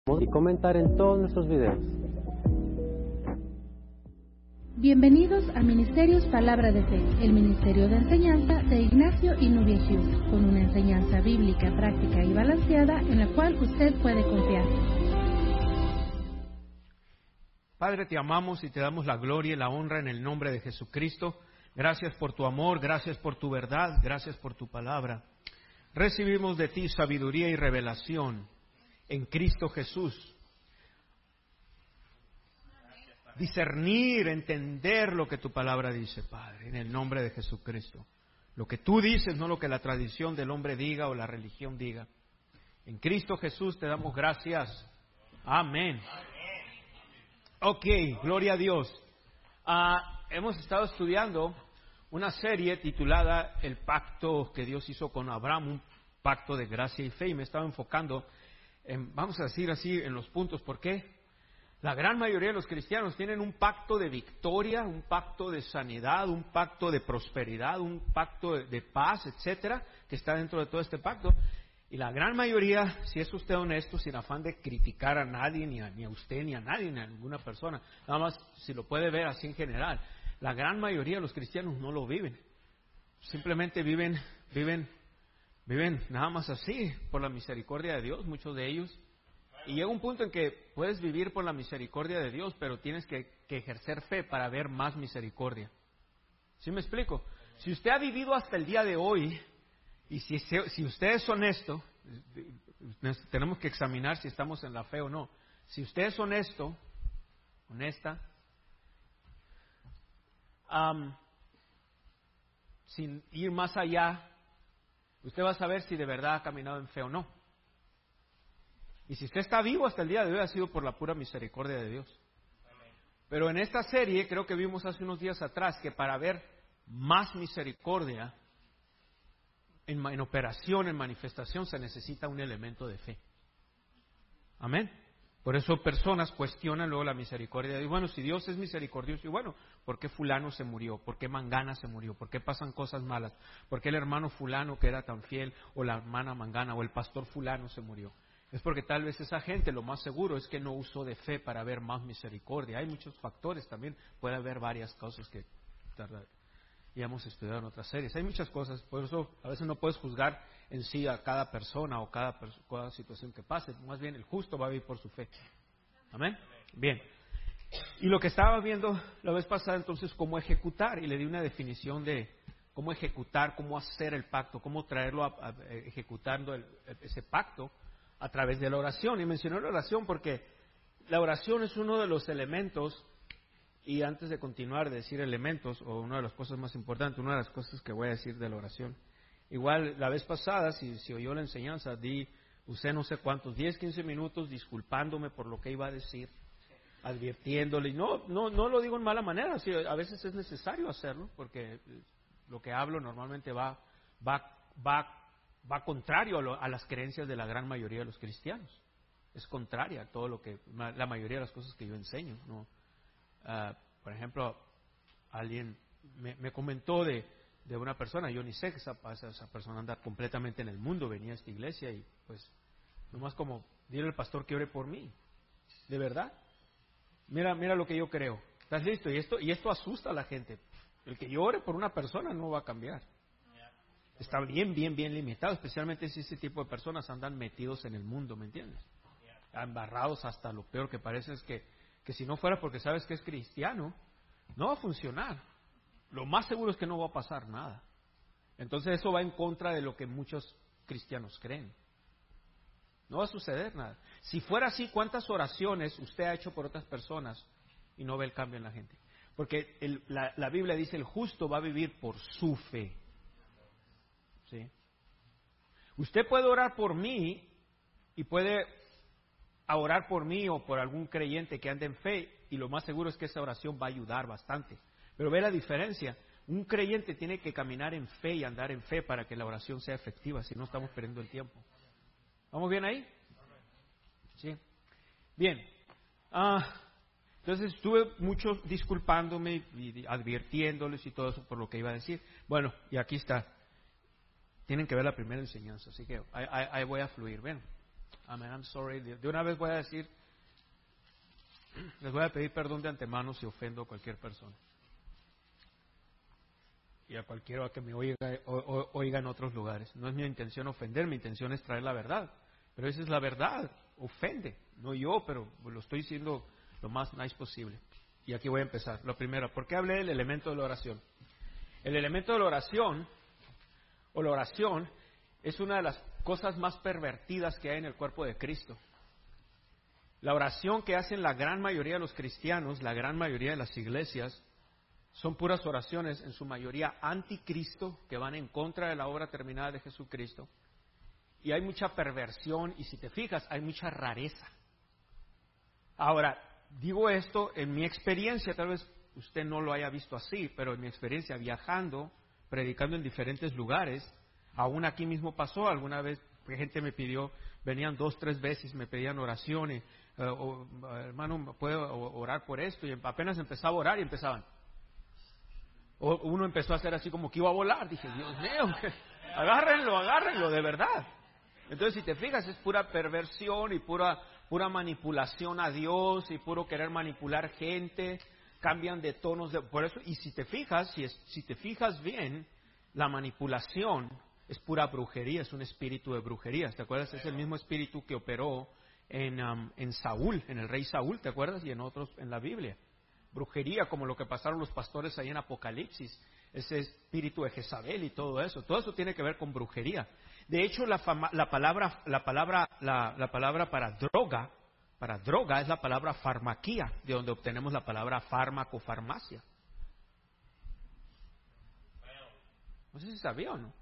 y comentar en todos nuestros videos. Bienvenidos a Ministerios Palabra de Fe, el ministerio de enseñanza de Ignacio y Nubia Hughes, con una enseñanza bíblica, práctica y balanceada en la cual usted puede confiar. Padre, te amamos y te damos la gloria y la honra en el nombre de Jesucristo. Gracias por tu amor, gracias por tu verdad, gracias por tu palabra. Recibimos de ti sabiduría y revelación en Cristo Jesús. Discernir, entender lo que tu palabra dice, Padre, en el nombre de Jesucristo. Lo que tú dices, no lo que la tradición del hombre diga o la religión diga. En Cristo Jesús te damos gracias. Amén. Ok, gloria a Dios. Hemos estado estudiando una serie titulada El pacto que Dios hizo con Abraham, un pacto de gracia y fe, y me estaba enfocando en, vamos a decir así, en los puntos. ¿Por qué? La gran mayoría de los cristianos tienen un pacto de victoria, un pacto de sanidad, un pacto de prosperidad, un pacto de paz, etcétera, que está dentro de todo este pacto. Y la gran mayoría, si es usted honesto, sin afán de criticar a nadie, ni a usted, ni a nadie, ni a ninguna persona, nada más si lo puede ver así en general, la gran mayoría de los cristianos no lo viven. Simplemente viven nada más así, por la misericordia de Dios, muchos de ellos. Y llega un punto en que puedes vivir por la misericordia de Dios, pero tienes que ejercer fe para ver más misericordia. ¿Sí me explico? Si usted ha vivido hasta el día de hoy, y si usted es honesto, tenemos que examinar si estamos en la fe o no. Si usted es honesto, honesta, sin ir más allá, usted va a saber si de verdad ha caminado en fe o no. Y si usted está vivo hasta el día de hoy, ha sido por la pura misericordia de Dios. Pero en esta serie, creo que vimos hace unos días atrás, que para ver más misericordia en operación, en manifestación, se necesita un elemento de fe. Amén. Por eso personas cuestionan luego la misericordia de Dios. Bueno, si Dios es misericordioso, y bueno, ¿por qué fulano se murió? ¿Por qué Mangana se murió? ¿Por qué pasan cosas malas? ¿Por qué el hermano fulano que era tan fiel, o la hermana Mangana, o el pastor fulano se murió? Es porque tal vez esa gente, lo más seguro es que no usó de fe para ver más misericordia. Hay muchos factores también, puede haber varias causas que ya hemos estudiado en otras series. Hay muchas cosas, por eso a veces no puedes juzgar en sí a cada persona o cada situación que pase. Más bien el justo va a vivir por su fe. Amén. Bien. Y lo que estaba viendo la vez pasada entonces, cómo ejecutar, y le di una definición de cómo ejecutar, cómo hacer el pacto, cómo traerlo ejecutando ese pacto a través de la oración. Y mencioné la oración porque la oración es uno de los elementos. Y antes de continuar de decir elementos, o una de las cosas más importantes, una de las cosas que voy a decir de la oración. Igual la vez pasada, si oyó la enseñanza, usé no sé cuántos, 10, 15 minutos disculpándome por lo que iba a decir, advirtiéndole. Y no lo digo en mala manera, sí, a veces es necesario hacerlo, porque lo que hablo normalmente va contrario a las creencias de la gran mayoría de los cristianos. Es contraria a todo la mayoría de las cosas que yo enseño, ¿no? Por ejemplo, alguien me comentó de una persona, yo ni sé que esa persona anda completamente en el mundo, venía a esta iglesia y pues nomás como dile al pastor que ore por mí, de verdad, mira lo que yo creo, ¿estás listo? Y esto asusta a la gente. El que yo ore por una persona no va a cambiar, está bien limitado, especialmente si ese tipo de personas andan metidos en el mundo, ¿me entiendes? Embarrados hasta lo peor, que parece es que si no fuera porque sabes que es cristiano, no va a funcionar. Lo más seguro es que no va a pasar nada. Entonces eso va en contra de lo que muchos cristianos creen. No va a suceder nada. Si fuera así, ¿cuántas oraciones usted ha hecho por otras personas y no ve el cambio en la gente? Porque la Biblia dice, el justo va a vivir por su fe. ¿Sí? Usted puede orar por mí y puede orar por mí o por algún creyente que ande en fe, y lo más seguro es que esa oración va a ayudar bastante. Pero ve la diferencia. Un creyente tiene que caminar en fe y andar en fe para que la oración sea efectiva, si no estamos perdiendo el tiempo. ¿Vamos bien ahí? Sí. Bien. Entonces estuve mucho disculpándome y advirtiéndoles y todo eso por lo que iba a decir. Bueno, y aquí está. Tienen que ver la primera enseñanza, así que ahí voy a fluir. Ven. Amén, I'm sorry. De una vez voy a decir, les voy a pedir perdón de antemano si ofendo a cualquier persona. Y a cualquiera que me oiga en otros lugares. No es mi intención ofender, mi intención es traer la verdad. Pero esa es la verdad, ofende. No yo, pero lo estoy diciendo lo más nice posible. Y aquí voy a empezar. Lo primero, ¿por qué hablé del elemento de la oración? El elemento de la oración, o la oración, es una de las cosas más pervertidas que hay en el cuerpo de Cristo. La oración que hacen la gran mayoría de los cristianos, la gran mayoría de las iglesias, son puras oraciones, en su mayoría anticristo, que van en contra de la obra terminada de Jesucristo. Y hay mucha perversión, y si te fijas, hay mucha rareza. Ahora, digo esto en mi experiencia, tal vez usted no lo haya visto así, pero en mi experiencia viajando, predicando en diferentes lugares, aún aquí mismo pasó, alguna vez gente me pidió, venían 2, 3 veces, me pedían oraciones, hermano, ¿puedo orar por esto? Y apenas empezaba a orar y empezaban. Uno empezó a hacer así como que iba a volar. Dije, Dios mío, agárrenlo, de verdad. Entonces, si te fijas, es pura perversión y pura manipulación a Dios y puro querer manipular gente. Cambian de tonos, por eso. Y si te fijas, si te fijas bien, la manipulación es pura brujería, es un espíritu de brujería. ¿Te acuerdas? Es el mismo espíritu que operó en Saúl, en el rey Saúl, ¿te acuerdas? Y en otros en la Biblia. Brujería, como lo que pasaron los pastores ahí en Apocalipsis, ese espíritu de Jezabel y todo eso tiene que ver con brujería. De hecho, la palabra para droga es la palabra farmaquía, de donde obtenemos la palabra fármaco, farmacia. No sé si sabía o no.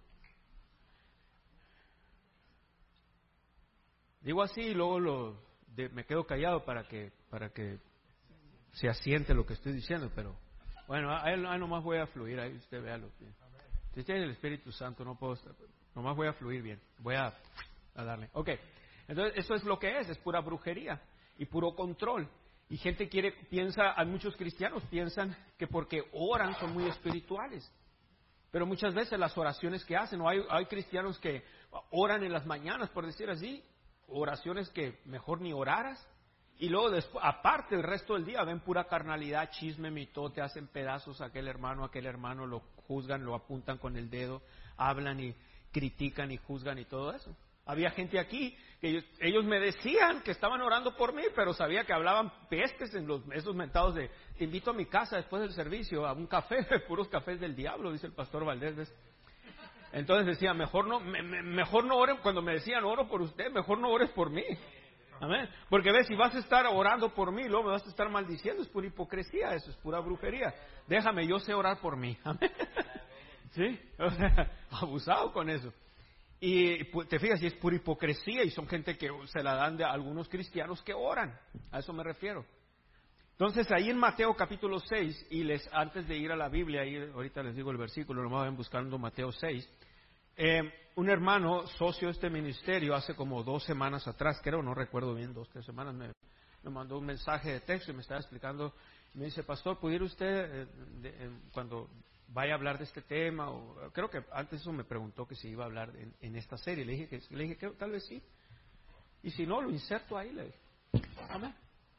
Digo así y luego me quedo callado para que se asiente lo que estoy diciendo, pero bueno, ahí nomás voy a fluir, ahí usted véalo bien. Si tiene el Espíritu Santo, nomás voy a fluir bien, voy a darle. Ok, entonces eso es lo que es pura brujería y puro control. Y gente hay muchos cristianos piensan que porque oran son muy espirituales. Pero muchas veces las oraciones que hacen, o hay cristianos que oran en las mañanas, por decir así, oraciones que mejor ni oraras. Y luego, aparte, el resto del día ven pura carnalidad, chisme, mitote, hacen pedazos a aquel hermano, lo juzgan, lo apuntan con el dedo, hablan y critican y juzgan y todo eso. Había gente aquí que ellos me decían que estaban orando por mí, pero sabía que hablaban pestes en esos mentados de te invito a mi casa después del servicio, a un café, puros cafés del diablo, dice el pastor Valdés, ¿ves? Entonces decía, mejor no oren, cuando me decían oro por usted, mejor no ores por mí. Amén. Porque ves, si vas a estar orando por mí, luego me vas a estar maldiciendo, es pura hipocresía, eso es pura brujería. Déjame, yo sé orar por mí. Amén. ¿Sí? O sea, abusado con eso. Y te fijas, si es pura hipocresía y son gente que se la dan de algunos cristianos que oran. A eso me refiero. Entonces, ahí en Mateo capítulo 6, antes de ir a la Biblia, ahí ahorita les digo el versículo, nomás vayan buscando Mateo 6. Un hermano, socio de este ministerio, hace como 2 semanas atrás, creo, no recuerdo bien, 2, 3 semanas, me mandó un mensaje de texto y me estaba explicando, me dice, pastor, ¿pudiera usted, cuando vaya a hablar de este tema? Creo que antes eso me preguntó que si iba a hablar en esta serie, le dije que tal vez sí, y si no, lo inserto ahí, le dije, amén.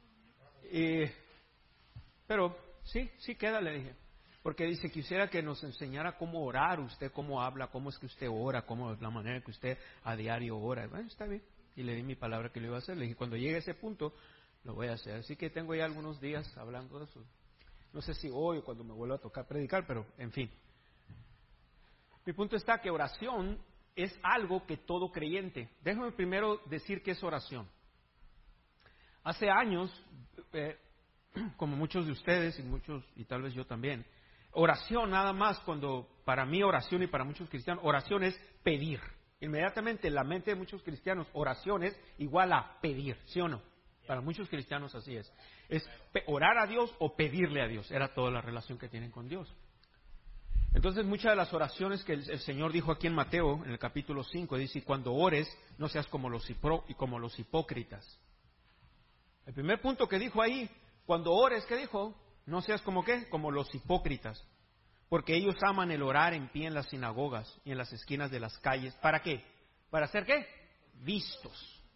Pero sí queda, le dije. Porque dice, quisiera que nos enseñara cómo orar, usted cómo habla, cómo es que usted ora, cómo es la manera que usted a diario ora. Bueno, está bien. Y le di mi palabra que lo iba a hacer. Le dije, cuando llegue a ese punto, lo voy a hacer. Así que tengo ya algunos días hablando de eso. No sé si hoy o cuando me vuelva a tocar predicar, pero en fin. Mi punto está que oración es algo que todo creyente. Déjame primero decir qué es oración. Hace años, como muchos de ustedes y tal vez yo también, oración nada más, cuando para mí oración y para muchos cristianos, oración es pedir. Inmediatamente en la mente de muchos cristianos, oración es igual a pedir, ¿sí o no? Para muchos cristianos así es. Es orar a Dios o pedirle a Dios, era toda la relación que tienen con Dios. Entonces muchas de las oraciones que el Señor dijo aquí en Mateo, en el capítulo 5, dice, cuando ores, no seas como los hipócritas. El primer punto que dijo ahí, cuando ores, ¿qué dijo? No seas como ¿qué? Como los hipócritas, porque ellos aman el orar en pie en las sinagogas y en las esquinas de las calles. ¿Para qué? ¿Para hacer qué? Vistos.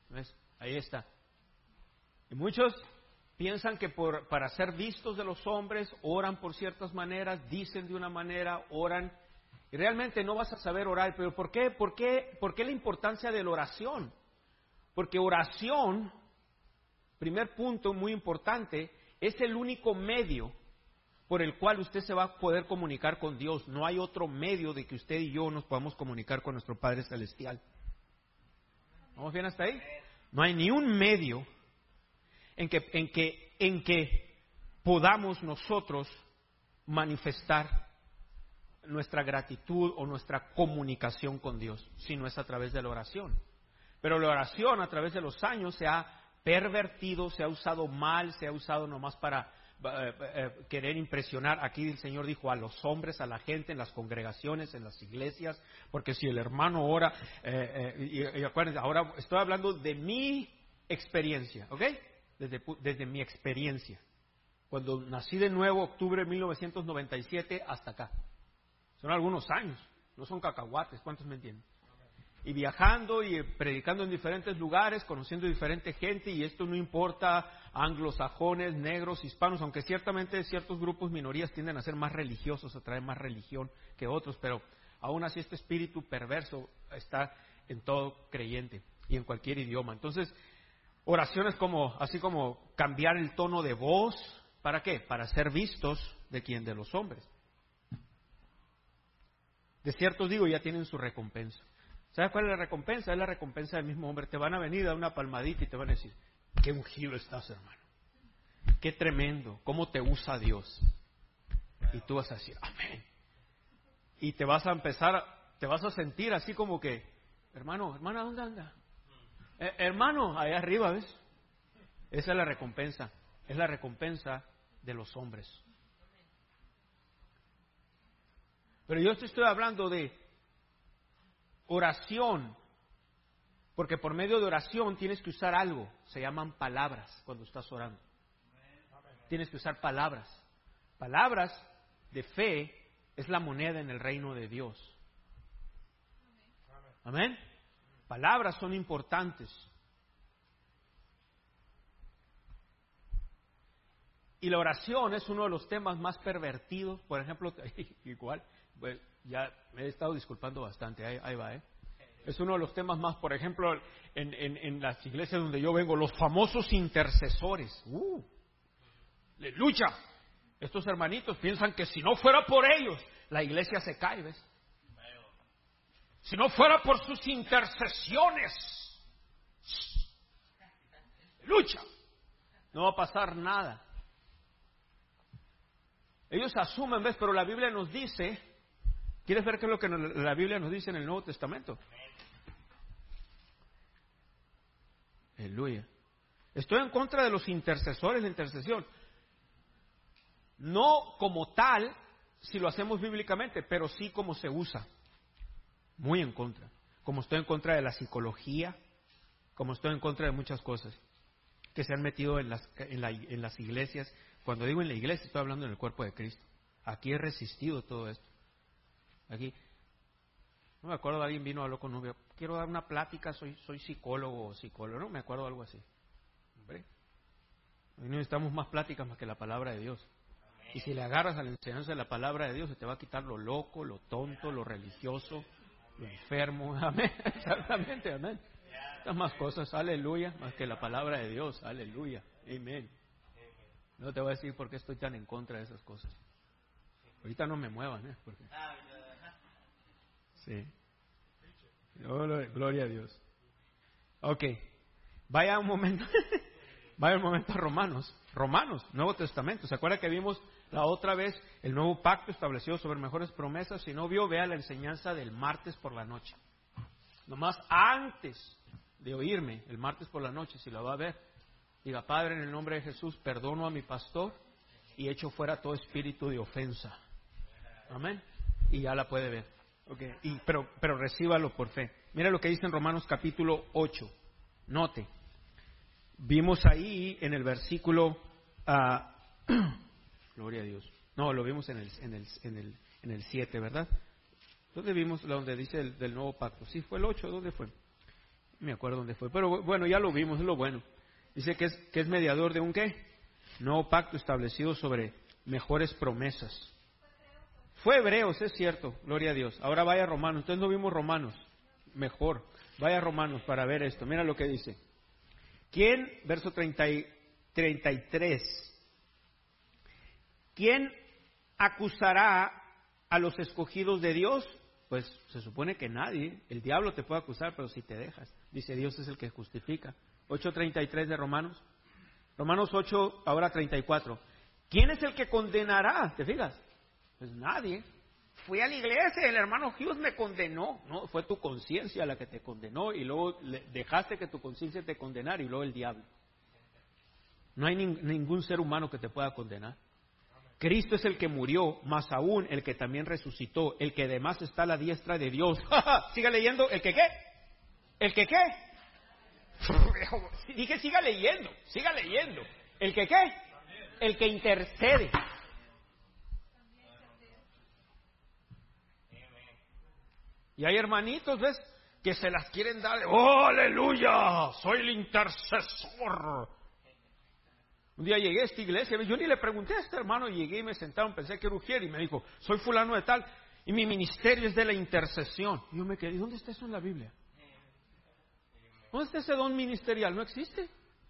¿Ves? Ahí está. Y muchos piensan que para ser vistos de los hombres, oran por ciertas maneras, dicen de una manera, oran, y realmente no vas a saber orar. Pero ¿por qué? ¿Por qué la importancia de la oración? Porque oración, primer punto muy importante, es el único medio por el cual usted se va a poder comunicar con Dios. No hay otro medio de que usted y yo nos podamos comunicar con nuestro Padre Celestial. ¿Vamos bien hasta ahí? No hay ni un medio en que podamos nosotros manifestar nuestra gratitud o nuestra comunicación con Dios, si no es a través de la oración. Pero la oración a través de los años se ha pervertido, se ha usado mal, se ha usado nomás para querer impresionar. Aquí el Señor dijo a los hombres, a la gente, en las congregaciones, en las iglesias, porque si el hermano ora, y acuérdense, ahora estoy hablando de mi experiencia, ¿ok? Desde mi experiencia. Cuando nací de nuevo, octubre de 1997, hasta acá. Son algunos años, no son cacahuates, ¿cuántos me entienden? Y viajando y predicando en diferentes lugares, conociendo diferente gente, y esto no importa anglosajones, negros, hispanos, aunque ciertamente ciertos grupos, minorías tienden a ser más religiosos, a traer más religión que otros, pero aún así este espíritu perverso está en todo creyente y en cualquier idioma. Entonces, oraciones así como cambiar el tono de voz, ¿para qué? Para ser vistos de quién, de los hombres. De cierto digo, ya tienen su recompensa. ¿Sabes cuál es la recompensa? Es la recompensa del mismo hombre. Te van a venir a dar una palmadita y te van a decir, qué ungido estás, hermano. Qué tremendo, cómo te usa Dios. Y tú vas a decir, amén. Y te vas a sentir así como que, hermano, hermana, ¿dónde anda? Hermano, allá arriba, ¿ves? Esa es la recompensa. Es la recompensa de los hombres. Pero yo te estoy hablando de oración, porque por medio de oración tienes que usar algo, se llaman palabras cuando estás orando. Tienes que usar palabras. Palabras de fe es la moneda en el reino de Dios. Amén. Palabras son importantes. Y la oración es uno de los temas más pervertidos. Por ejemplo, igual, pues, ya me he estado disculpando bastante, ahí va, Es uno de los temas más, por ejemplo, en las iglesias donde yo vengo, los famosos intercesores. ¡Aleluya! Estos hermanitos piensan que si no fuera por ellos, la iglesia se cae, ¿ves? Si no fuera por sus intercesiones, ¡aleluya! No va a pasar nada. Ellos asumen, ¿ves? Pero la Biblia nos dice, ¿quieres ver qué es lo que la Biblia nos dice en el Nuevo Testamento? Aleluya. Estoy en contra de los intercesores de intercesión. No como tal, si lo hacemos bíblicamente, pero sí como se usa. Muy en contra. Como estoy en contra de la psicología, como estoy en contra de muchas cosas que se han metido en las iglesias. Cuando digo en la iglesia, estoy hablando en el cuerpo de Cristo. Aquí he resistido todo esto. Aquí, no me acuerdo, alguien vino a hablar con novia. Quiero dar una plática, soy psicólogo o psicólogo. No me acuerdo algo así. Hombre, hoy necesitamos más pláticas más que la palabra de Dios. Amén. Y si le agarras a la enseñanza de la palabra de Dios, se te va a quitar lo loco, lo tonto, lo religioso, lo enfermo. Amén. Exactamente, amén. Estas más cosas, aleluya, más que la palabra de Dios. Aleluya, amén. No te voy a decir por qué estoy tan en contra de esas cosas. Ahorita no me muevan, porque... Sí. Gloria a Dios. Ok. Vaya un momento a Romanos, Nuevo Testamento. ¿Se acuerda que vimos la otra vez el nuevo pacto establecido sobre mejores promesas? Si no vio, vea la enseñanza del martes por la noche. Nomás antes de oírme, el martes por la noche, si la va a ver, diga, Padre, en el nombre de Jesús, perdono a mi pastor y echo fuera todo espíritu de ofensa. Amén. Y ya la puede ver. Okay. Pero recíbalo por fe. Mira lo que dice en Romanos capítulo 8. Note. Vimos ahí en el versículo... gloria a Dios. No, lo vimos en el 7, ¿verdad? ¿Dónde vimos donde dice del nuevo pacto? Sí, fue el 8. ¿Dónde fue? No me acuerdo dónde fue, pero bueno, ya lo vimos, es lo bueno. Dice que es mediador de un ¿qué? Nuevo pacto establecido sobre mejores promesas. Fue Hebreos, es cierto, gloria a Dios. Ahora vaya a Romanos, entonces no vimos Romanos, mejor. Vaya a Romanos para ver esto, mira lo que dice. ¿Quién, verso 33, quién acusará a los escogidos de Dios? Pues se supone que nadie, el diablo te puede acusar, pero si te dejas. Dice, Dios es el que justifica. 8:33 de Romanos. Romanos 8, ahora 34. ¿Quién es el que condenará? ¿Te fijas? Pues nadie. Fui a la iglesia, el hermano Hughes me condenó. No, fue tu conciencia la que te condenó y luego dejaste que tu conciencia te condenara y luego el diablo. No hay ningún ser humano que te pueda condenar. Cristo es el que murió, más aún el que también resucitó, el que además está a la diestra de Dios. Siga leyendo, ¿el que qué? ¿El que qué? Dije, siga leyendo. ¿El que qué? El que intercede. Y hay hermanitos, ¿ves? Que se las quieren dar. ¡Oh, aleluya! Soy el intercesor. Un día llegué a esta iglesia, yo ni le pregunté a este hermano, llegué y me sentaron, pensé que era Ujier, y me dijo, soy fulano de tal, y mi ministerio es de la intercesión. Y yo me quedé, ¿dónde está eso en la Biblia? ¿Dónde está ese don ministerial? ¿No existe?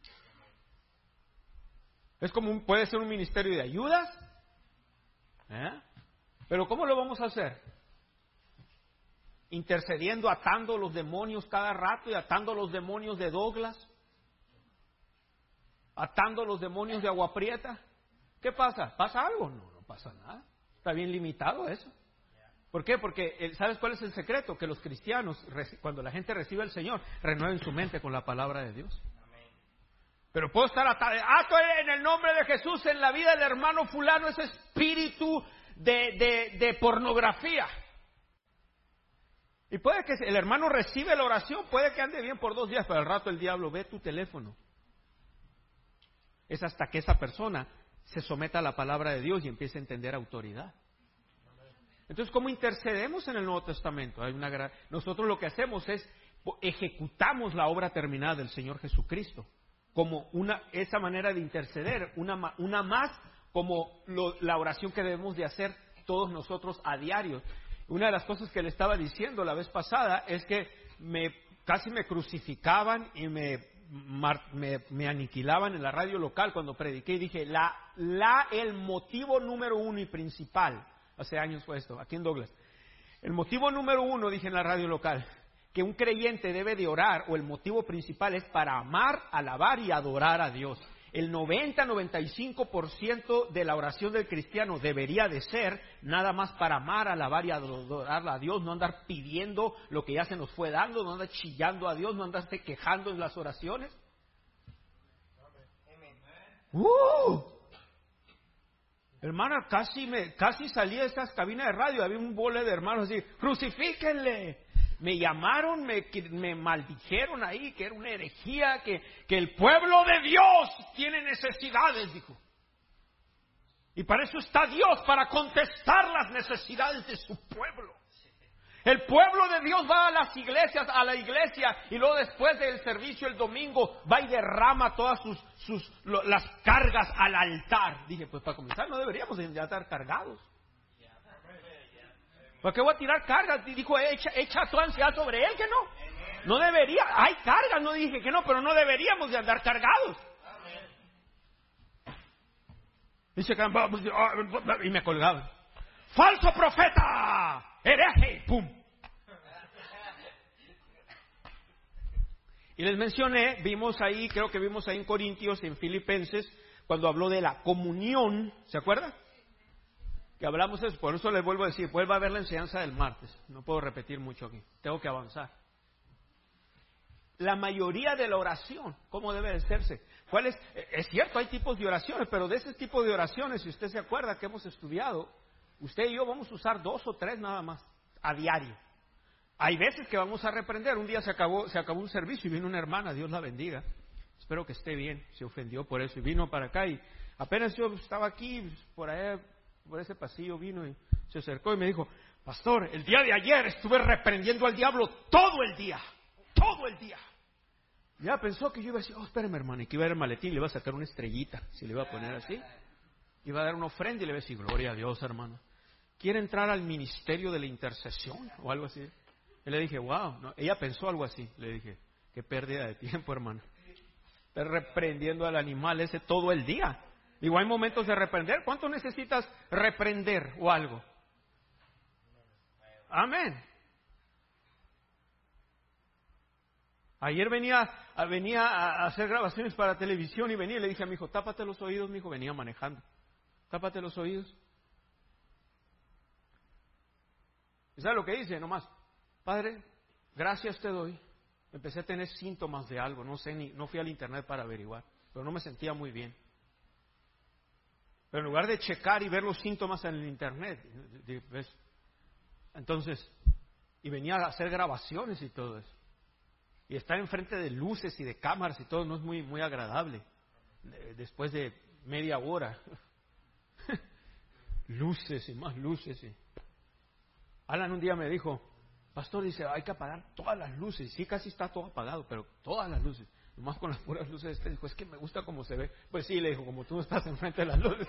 Es como puede ser un ministerio de ayudas, pero ¿cómo lo vamos a hacer? Intercediendo, atando los demonios cada rato y atando los demonios de Douglas. Atando los demonios de Agua Prieta. ¿Qué pasa? ¿Pasa algo? No pasa nada. Está bien limitado eso. ¿Por qué? Porque, ¿sabes cuál es el secreto? Que los cristianos, cuando la gente recibe al Señor, renueven su mente con la palabra de Dios. Pero puedo estar atado en el nombre de Jesús en la vida del hermano fulano, ese espíritu de pornografía. Y puede que el hermano recibe la oración, puede que ande bien por 2 días, pero al rato el diablo ve tu teléfono. Es hasta que esa persona se someta a la palabra de Dios y empiece a entender autoridad. Entonces, ¿cómo intercedemos en el Nuevo Testamento? Nosotros lo que hacemos es ejecutamos la obra terminada del Señor Jesucristo como esa manera de interceder, una más como la oración que debemos de hacer todos nosotros a diario. Una de las cosas que le estaba diciendo la vez pasada es que casi me crucificaban y me aniquilaban en la radio local cuando prediqué y dije, el motivo número 1 y principal, hace años fue esto, aquí en Douglas, el motivo número 1, dije en la radio local, que un creyente debe de orar, o el motivo principal es para amar, alabar y adorar a Dios. El 90-95% de la oración del cristiano debería de ser nada más para amar, alabar y adorar a Dios, no andar pidiendo lo que ya se nos fue dando, no andar chillando a Dios, no andarse quejando en las oraciones. Hermana, casi salí de estas cabinas de radio, había un bole de hermanos así, crucifíquenle. Me llamaron, me maldijeron ahí, que era una herejía, que el pueblo de Dios tiene necesidades, dijo. Y para eso está Dios, para contestar las necesidades de su pueblo. El pueblo de Dios va a las iglesias, a la iglesia, y luego después del servicio el domingo va y derrama todas las cargas al altar. Dije, pues para comenzar no deberíamos ya estar cargados. ¿Por qué voy a tirar cargas? Dijo, echa tu ansiedad sobre él, que no. No debería, hay cargas, no dije que no, pero no deberíamos de andar cargados. Dice que y me colgaban. ¡Falso profeta! ¡Hereje! ¡Pum! Y les mencioné, creo que vimos ahí en Corintios, en Filipenses, cuando habló de la comunión, ¿se acuerdan? Que hablamos eso, por eso les vuelvo a decir, vuelva a ver la enseñanza del martes, no puedo repetir mucho aquí, tengo que avanzar. La mayoría de la oración, ¿cómo debe de hacerse? ¿Cuál es? Es cierto, hay tipos de oraciones, pero de ese tipo de oraciones, si usted se acuerda que hemos estudiado, usted y yo vamos a usar 2 o 3 nada más, a diario. Hay veces que vamos a reprender, un día se acabó un servicio y vino una hermana, Dios la bendiga, espero que esté bien, se ofendió por eso y vino para acá y apenas yo estaba aquí, por ese pasillo vino y se acercó y me dijo, pastor, el día de ayer estuve reprendiendo al diablo todo el día. Ya pensó que yo iba a decir, espérame hermano, y que iba a ir al maletín, le iba a sacar una estrellita, si le iba a poner así. Iba a dar una ofrenda y le iba a decir, gloria a Dios hermano. ¿Quiere entrar al ministerio de la intercesión? O algo así. Y le dije, wow, no. Ella pensó algo así. Le dije, qué pérdida de tiempo hermano. Estás reprendiendo al animal ese todo el día. Digo, hay momentos de reprender. ¿Cuánto necesitas reprender o algo? Amén. Ayer venía a hacer grabaciones para televisión y venía y le dije a mi hijo, tápate los oídos, mi hijo venía manejando. Tápate los oídos. ¿Y sabe lo que dice? Nomás, Padre, gracias te doy. Empecé a tener síntomas de algo, no sé, no fui al internet para averiguar, pero no me sentía muy bien. Pero en lugar de checar y ver los síntomas en el internet, ¿ves? Entonces, y venía a hacer grabaciones y todo eso. Y estar enfrente de luces y de cámaras y todo no es muy, muy agradable. Después de media hora. Luces y más luces. Alan un día me dijo, pastor, dice, hay que apagar todas las luces. Sí, casi está todo apagado, pero todas las luces. Nomás con las puras luces. Dijo, es que me gusta cómo se ve. Pues sí, le dijo, como tú no estás enfrente de las luces.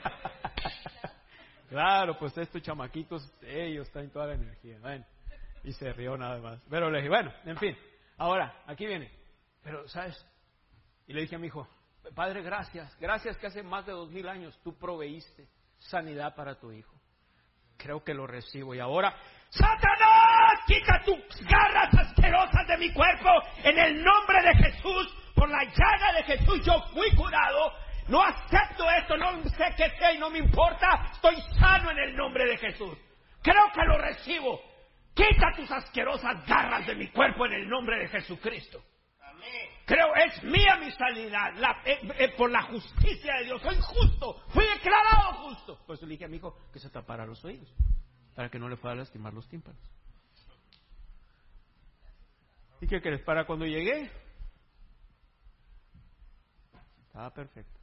Claro, pues estos chamaquitos, ellos traen toda la energía. Bueno, y se rió nada más. Pero le dije, bueno, en fin. Ahora, aquí viene. Pero, ¿sabes? Y le dije a mi hijo, Padre, gracias. Gracias que hace más de 2000 años tú proveíste sanidad para tu hijo. Creo que lo recibo. Y ahora, ¡Satanás! Quita tus garras asquerosas de mi cuerpo en el nombre de Jesús. Por la llaga de Jesús yo fui curado. No acepto esto, no sé qué sea y no me importa. Estoy sano en el nombre de Jesús. Creo que lo recibo. Quita tus asquerosas garras de mi cuerpo en el nombre de Jesucristo. Amén. Creo es mía mi sanidad por la justicia de Dios. Soy justo, fui declarado justo. Por eso le dije a mi hijo que se tapara los oídos para que no le fuera a lastimar los tímpanos. ¿Y qué crees? Para cuando llegué estaba perfecto.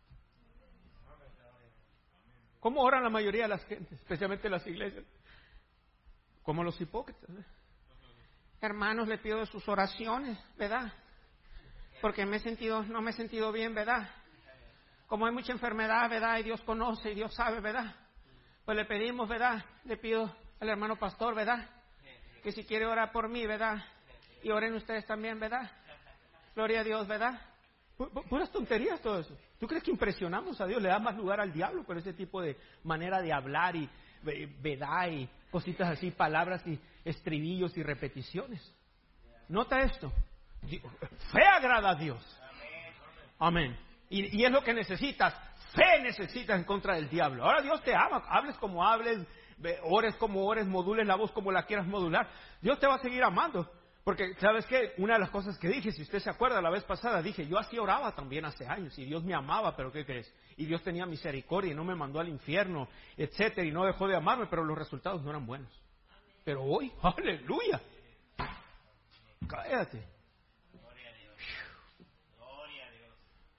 ¿Cómo oran la mayoría de las gentes, especialmente las iglesias? Como los hipócritas. Hermanos, le pido de sus oraciones, ¿verdad? Porque no me he sentido bien, ¿verdad? Como hay mucha enfermedad, ¿verdad? Y Dios conoce y Dios sabe, ¿verdad? Pues le pedimos, ¿verdad? Le pido al hermano pastor, ¿verdad? Que si quiere orar por mí, ¿verdad? Y oren ustedes también, ¿verdad? Gloria a Dios, ¿verdad? Puras tonterías todo eso. ¿Tú crees que impresionamos a Dios? Le da más lugar al diablo con ese tipo de manera de hablar y ¿verdad? Y cositas así, palabras y estribillos y repeticiones. Nota esto. Fe agrada a Dios. Amén. Y es lo que necesitas. Fe necesitas en contra del diablo. Ahora Dios te ama. Hables como hables, ores como ores, modules la voz como la quieras modular. Dios te va a seguir amando. Porque, ¿sabes qué? Una de las cosas que dije, si usted se acuerda la vez pasada, dije, yo así oraba también hace años y Dios me amaba, pero ¿qué crees? Y Dios tenía misericordia y no me mandó al infierno, etcétera, y no dejó de amarme, pero los resultados no eran buenos. Pero hoy, aleluya. Cállate. Gloria a Dios. Gloria a Dios.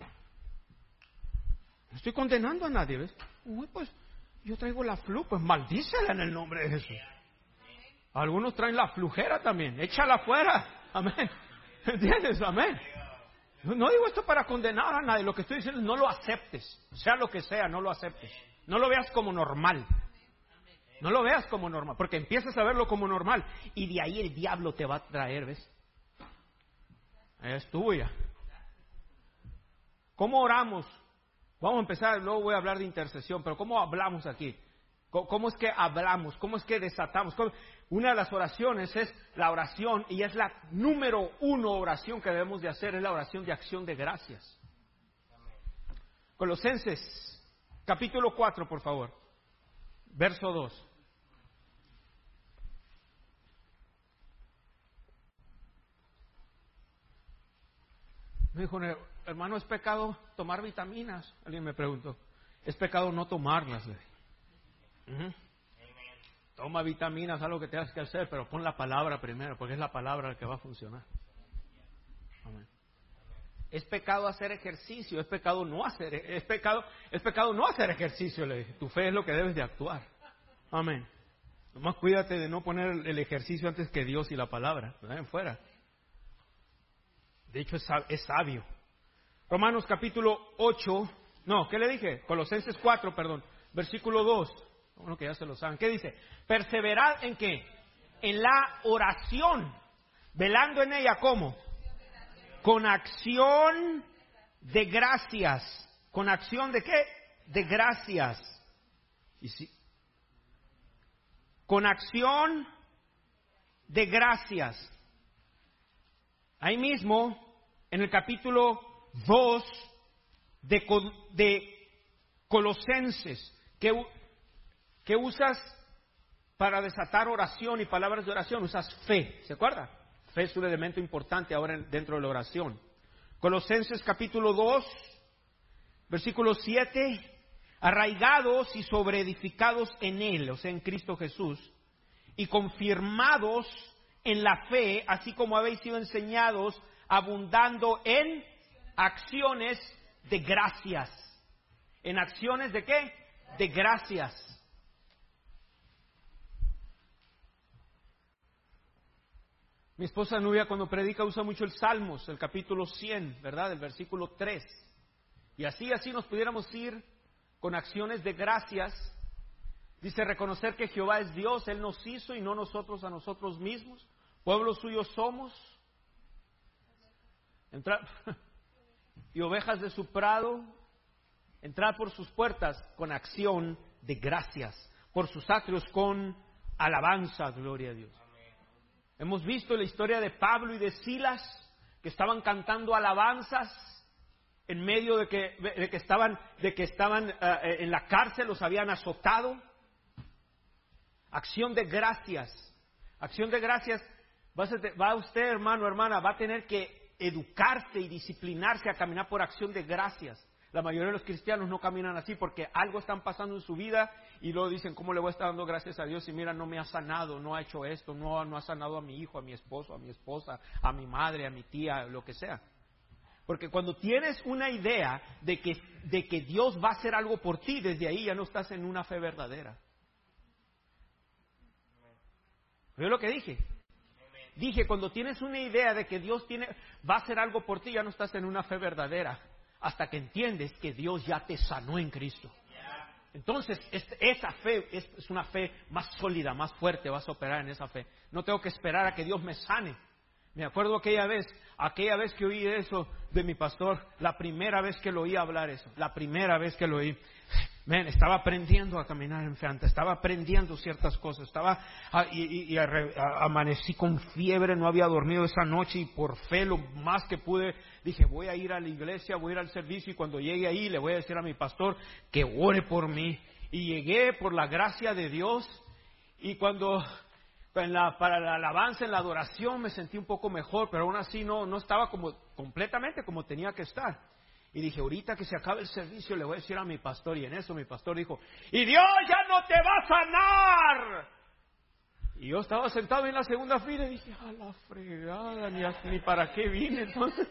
No estoy condenando a nadie, ¿ves? Uy, pues yo traigo la flu, pues maldícela en el nombre de Jesús. Algunos traen la flujera también, échala fuera, amén. ¿Entiendes? Amén. No digo esto para condenar a nadie, lo que estoy diciendo es no lo aceptes, sea lo que sea, no lo aceptes. No lo veas como normal. No lo veas como normal, porque empiezas a verlo como normal y de ahí el diablo te va a traer, ¿ves? Es tuya. ¿Cómo oramos? Vamos a empezar, luego voy a hablar de intercesión, pero ¿cómo hablamos aquí? ¿Cómo es que hablamos? ¿Cómo es que desatamos? Una de las oraciones es la oración, y es la número 1 oración que debemos de hacer, es la oración de acción de gracias. Colosenses, capítulo 4, por favor, verso 2. Me dijo, hermano, ¿es pecado tomar vitaminas? Alguien me preguntó. Es pecado no tomarlas, le dije. Toma vitaminas, haz lo que tengas que hacer, pero pon la palabra primero, porque es la palabra la que va a funcionar. Amén. Es pecado hacer ejercicio, es pecado no hacer ejercicio, le dije. Tu fe es lo que debes de actuar. Amén. Nomás cuídate de no poner el ejercicio antes que Dios y la palabra. Fuera. De hecho, es sabio. Romanos capítulo 8, no, ¿qué le dije? Colosenses 4, perdón, versículo 2. Bueno, que ya se lo saben. ¿Qué dice? Perseverad en qué? En la oración, velando en ella, ¿cómo? Con acción de gracias. ¿Con acción de qué? De gracias. Y sí. Con acción de gracias. Ahí mismo, en el capítulo 2 de Colosenses, ¿qué usas para desatar oración y palabras de oración? Usas fe, ¿se acuerda? Fe es un elemento importante ahora dentro de la oración. Colosenses capítulo 2, versículo 7, arraigados y sobreedificados en Él, o sea, en Cristo Jesús, y confirmados en la fe, así como habéis sido enseñados, abundando en acciones de gracias. ¿En acciones de qué? De gracias. Mi esposa Nubia cuando predica usa mucho el Salmos, el capítulo 100, ¿verdad? El versículo 3. Y así nos pudiéramos ir con acciones de gracias. Dice, reconocer que Jehová es Dios, Él nos hizo y no nosotros a nosotros mismos. Pueblo suyo somos. Y ovejas de su prado. Entrar por sus puertas con acción de gracias. Por sus atrios con alabanza, gloria a Dios. Hemos visto la historia de Pablo y de Silas, que estaban cantando alabanzas en medio de que estaban en la cárcel, los habían azotado. Acción de gracias. Acción de gracias. Va usted, hermano, hermana, va a tener que educarse y disciplinarse a caminar por acción de gracias. La mayoría de los cristianos no caminan así porque algo están pasando en su vida y luego dicen, ¿cómo le voy a estar dando gracias a Dios? Y mira, no me ha sanado, no ha hecho esto, no ha sanado a mi hijo, a mi esposo, a mi esposa, a mi madre, a mi tía, lo que sea. Porque cuando tienes una idea de que Dios va a hacer algo por ti, desde ahí ya no estás en una fe verdadera. ¿Veo lo que dije? Dije, cuando tienes una idea de que Dios va a hacer algo por ti, ya no estás en una fe verdadera. Hasta que entiendes que Dios ya te sanó en Cristo. Entonces, esa fe es una fe más sólida, más fuerte, vas a operar en esa fe. No tengo que esperar a que Dios me sane. Me acuerdo aquella vez que oí eso de mi pastor, la primera vez que lo oí hablar eso, la primera vez que lo oí. Estaba aprendiendo a caminar en fe, estaba aprendiendo ciertas cosas, amanecí con fiebre, no había dormido esa noche y por fe lo más que pude, dije voy a ir a la iglesia, voy a ir al servicio y cuando llegue ahí le voy a decir a mi pastor que ore por mí. Y llegué por la gracia de Dios y cuando para la alabanza, en la adoración me sentí un poco mejor, pero aún así no estaba completamente como tenía que estar. Y dije, ahorita que se acabe el servicio le voy a decir a mi pastor. Y en eso mi pastor dijo, ¡y Dios ya no te va a sanar! Y yo estaba sentado en la segunda fila y dije, ¡a la fregada! Ni para qué vine entonces.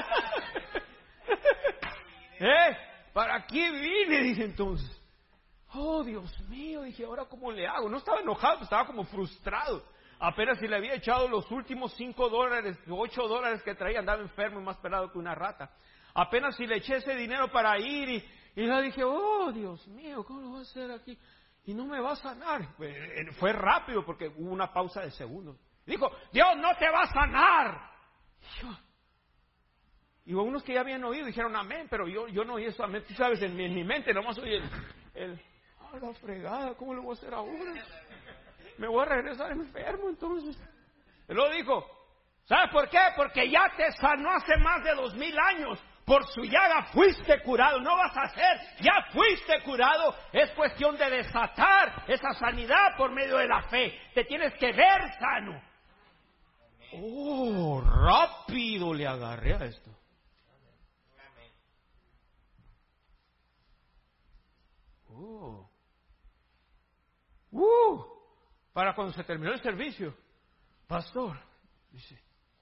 ¿Para qué vine? Dije entonces. Oh, Dios mío, dije, ¿ahora cómo le hago? No estaba enojado, estaba como frustrado. Apenas si le había echado los últimos $5, $8 que traía, andaba enfermo y más pelado que una rata. Apenas si le eché ese dinero para ir y le dije, oh Dios mío, ¿cómo lo voy a hacer aquí? Y no me va a sanar. Fue rápido porque hubo una pausa de segundos. Dijo, Dios no te va a sanar. Y unos que ya habían oído dijeron amén, pero yo no oí eso amén. Tú sabes, en mi mente nomás oí la fregada, ¿cómo lo voy a hacer ahora? Me voy a regresar enfermo entonces. Y luego dijo, ¿sabes por qué? Porque ya te sanó hace más de 2000 años. Por su llaga fuiste curado, no vas a hacer, ya fuiste curado. Es cuestión de desatar esa sanidad por medio de la fe. Te tienes que ver sano. Oh, rápido le agarré a esto. Para cuando se terminó el servicio, pastor, dice.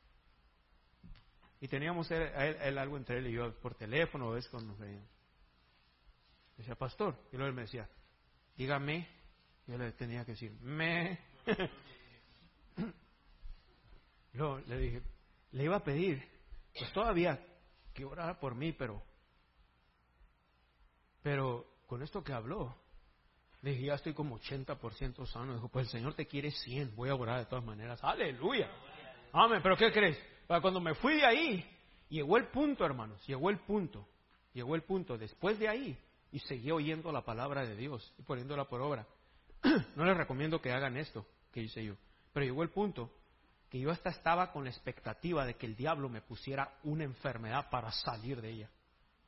Y teníamos él algo entre él y yo por teléfono, ¿ves? Cuando nos veíamos. Decía, pastor. Y luego él me decía, dígame. Yo le tenía que decir, Luego le dije, le iba a pedir pues todavía que orara por mí, pero con esto que habló, le dije, ya estoy como 80% sano. Dijo, pues el Señor te quiere 100, voy a orar de todas maneras. ¡Aleluya! Amén, pero ¿qué crees? Cuando me fui de ahí, llegó el punto, hermanos, llegó el punto, después de ahí, y seguí oyendo la palabra de Dios y poniéndola por obra. No les recomiendo que hagan esto que hice yo, pero llegó el punto que yo hasta estaba con la expectativa de que el diablo me pusiera una enfermedad para salir de ella.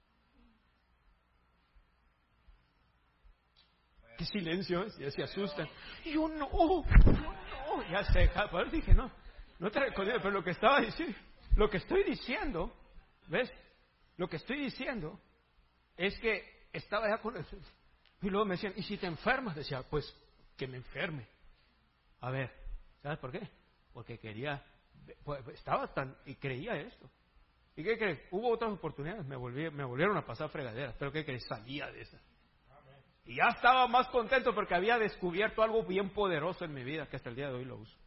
Qué silencio, ya se asustan. Yo no, ya sé, por eso dije, no te recomiendo, pero lo que estoy diciendo, ¿ves? Lo que estoy diciendo es que estaba ya con el... Y luego me decían, ¿y si te enfermas? Decía, pues que me enferme. A ver, ¿sabes por qué? Porque quería, estaba tan, y creía esto. ¿Y qué crees? Hubo otras oportunidades, me volvieron a pasar fregaderas, pero ¿qué crees? Salía de esas. Y ya estaba más contento porque había descubierto algo bien poderoso en mi vida, que hasta el día de hoy lo uso.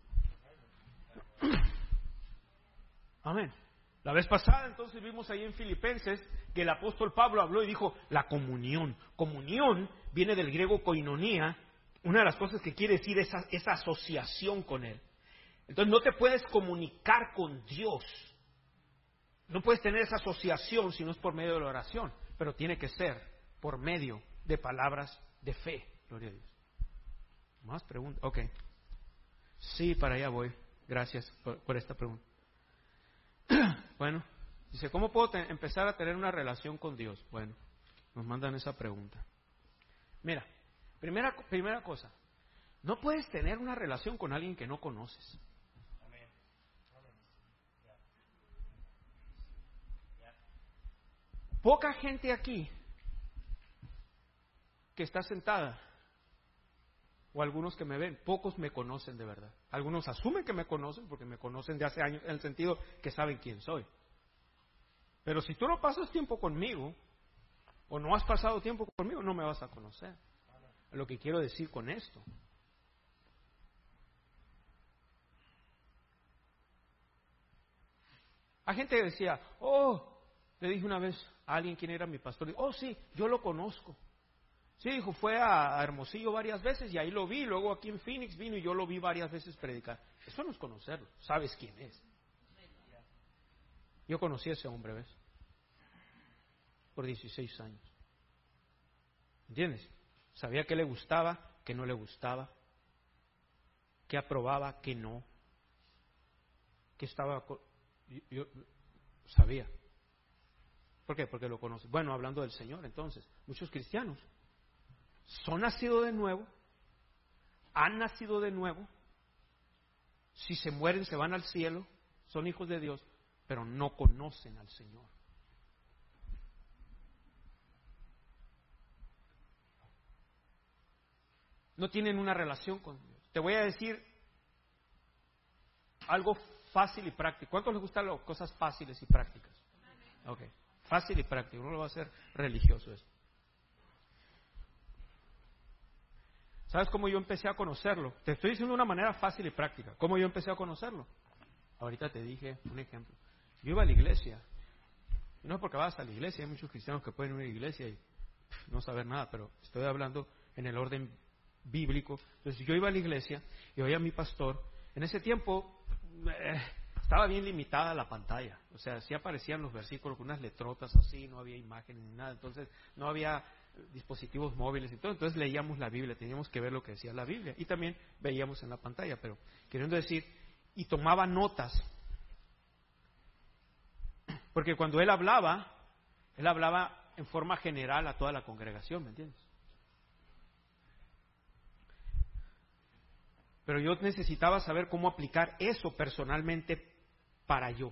Amén. La vez pasada entonces vimos ahí en Filipenses que el apóstol Pablo habló y dijo la comunión. Comunión viene del griego koinonia. Una de las cosas que quiere decir es esa asociación con Él. Entonces no te puedes comunicar con Dios. No puedes tener esa asociación si no es por medio de la oración, pero tiene que ser por medio de palabras de fe. Gloria a Dios. ¿Más preguntas? Ok. Sí, para allá voy. Gracias por esta pregunta. Bueno, dice, ¿cómo puedo empezar a tener una relación con Dios? Bueno, nos mandan esa pregunta. Mira, primera cosa, no puedes tener una relación con alguien que no conoces. Poca gente aquí que está sentada, o algunos que me ven, pocos me conocen de verdad. Algunos asumen que me conocen porque me conocen de hace años, en el sentido que saben quién soy. Pero si tú no pasas tiempo conmigo, o no has pasado tiempo conmigo, no me vas a conocer. Es lo que quiero decir con esto. Hay gente que decía, le dije una vez a alguien quién era mi pastor, y, sí, yo lo conozco. Sí, dijo, fue a Hermosillo varias veces y ahí lo vi, luego aquí en Phoenix vino y yo lo vi varias veces predicar. Eso no es conocerlo, sabes quién es. Yo conocí a ese hombre, ¿ves? Por 16 años. ¿Entiendes? Sabía qué le gustaba, qué no le gustaba, qué aprobaba, qué no, qué estaba... Yo sabía. ¿Por qué? Porque lo conocí. Bueno, hablando del Señor, entonces, muchos cristianos son nacidos de nuevo, han nacido de nuevo, si se mueren se van al cielo, son hijos de Dios, pero no conocen al Señor. No tienen una relación con Dios. Te voy a decir algo fácil y práctico. ¿Cuántos les gustan las cosas fáciles y prácticas? Ok, fácil y práctico, no lo va a hacer religioso eso. ¿Sabes cómo yo empecé a conocerlo? Te estoy diciendo de una manera fácil y práctica. ¿Cómo yo empecé a conocerlo? Ahorita te dije un ejemplo. Yo iba a la iglesia. Y no es porque vas a la iglesia, hay muchos cristianos que pueden ir a la iglesia y no saber nada, pero estoy hablando en el orden bíblico. Entonces yo iba a la iglesia y oía a mi pastor. En ese tiempo estaba bien limitada la pantalla. O sea, sí aparecían los versículos con unas letrotas así, no había imágenes ni nada. Entonces no había dispositivos móviles y todo, entonces leíamos la Biblia, teníamos que ver lo que decía la Biblia y también veíamos en la pantalla, pero queriendo decir, y tomaba notas, porque cuando él hablaba en forma general a toda la congregación, ¿me entiendes? Pero yo necesitaba saber cómo aplicar eso personalmente para yo.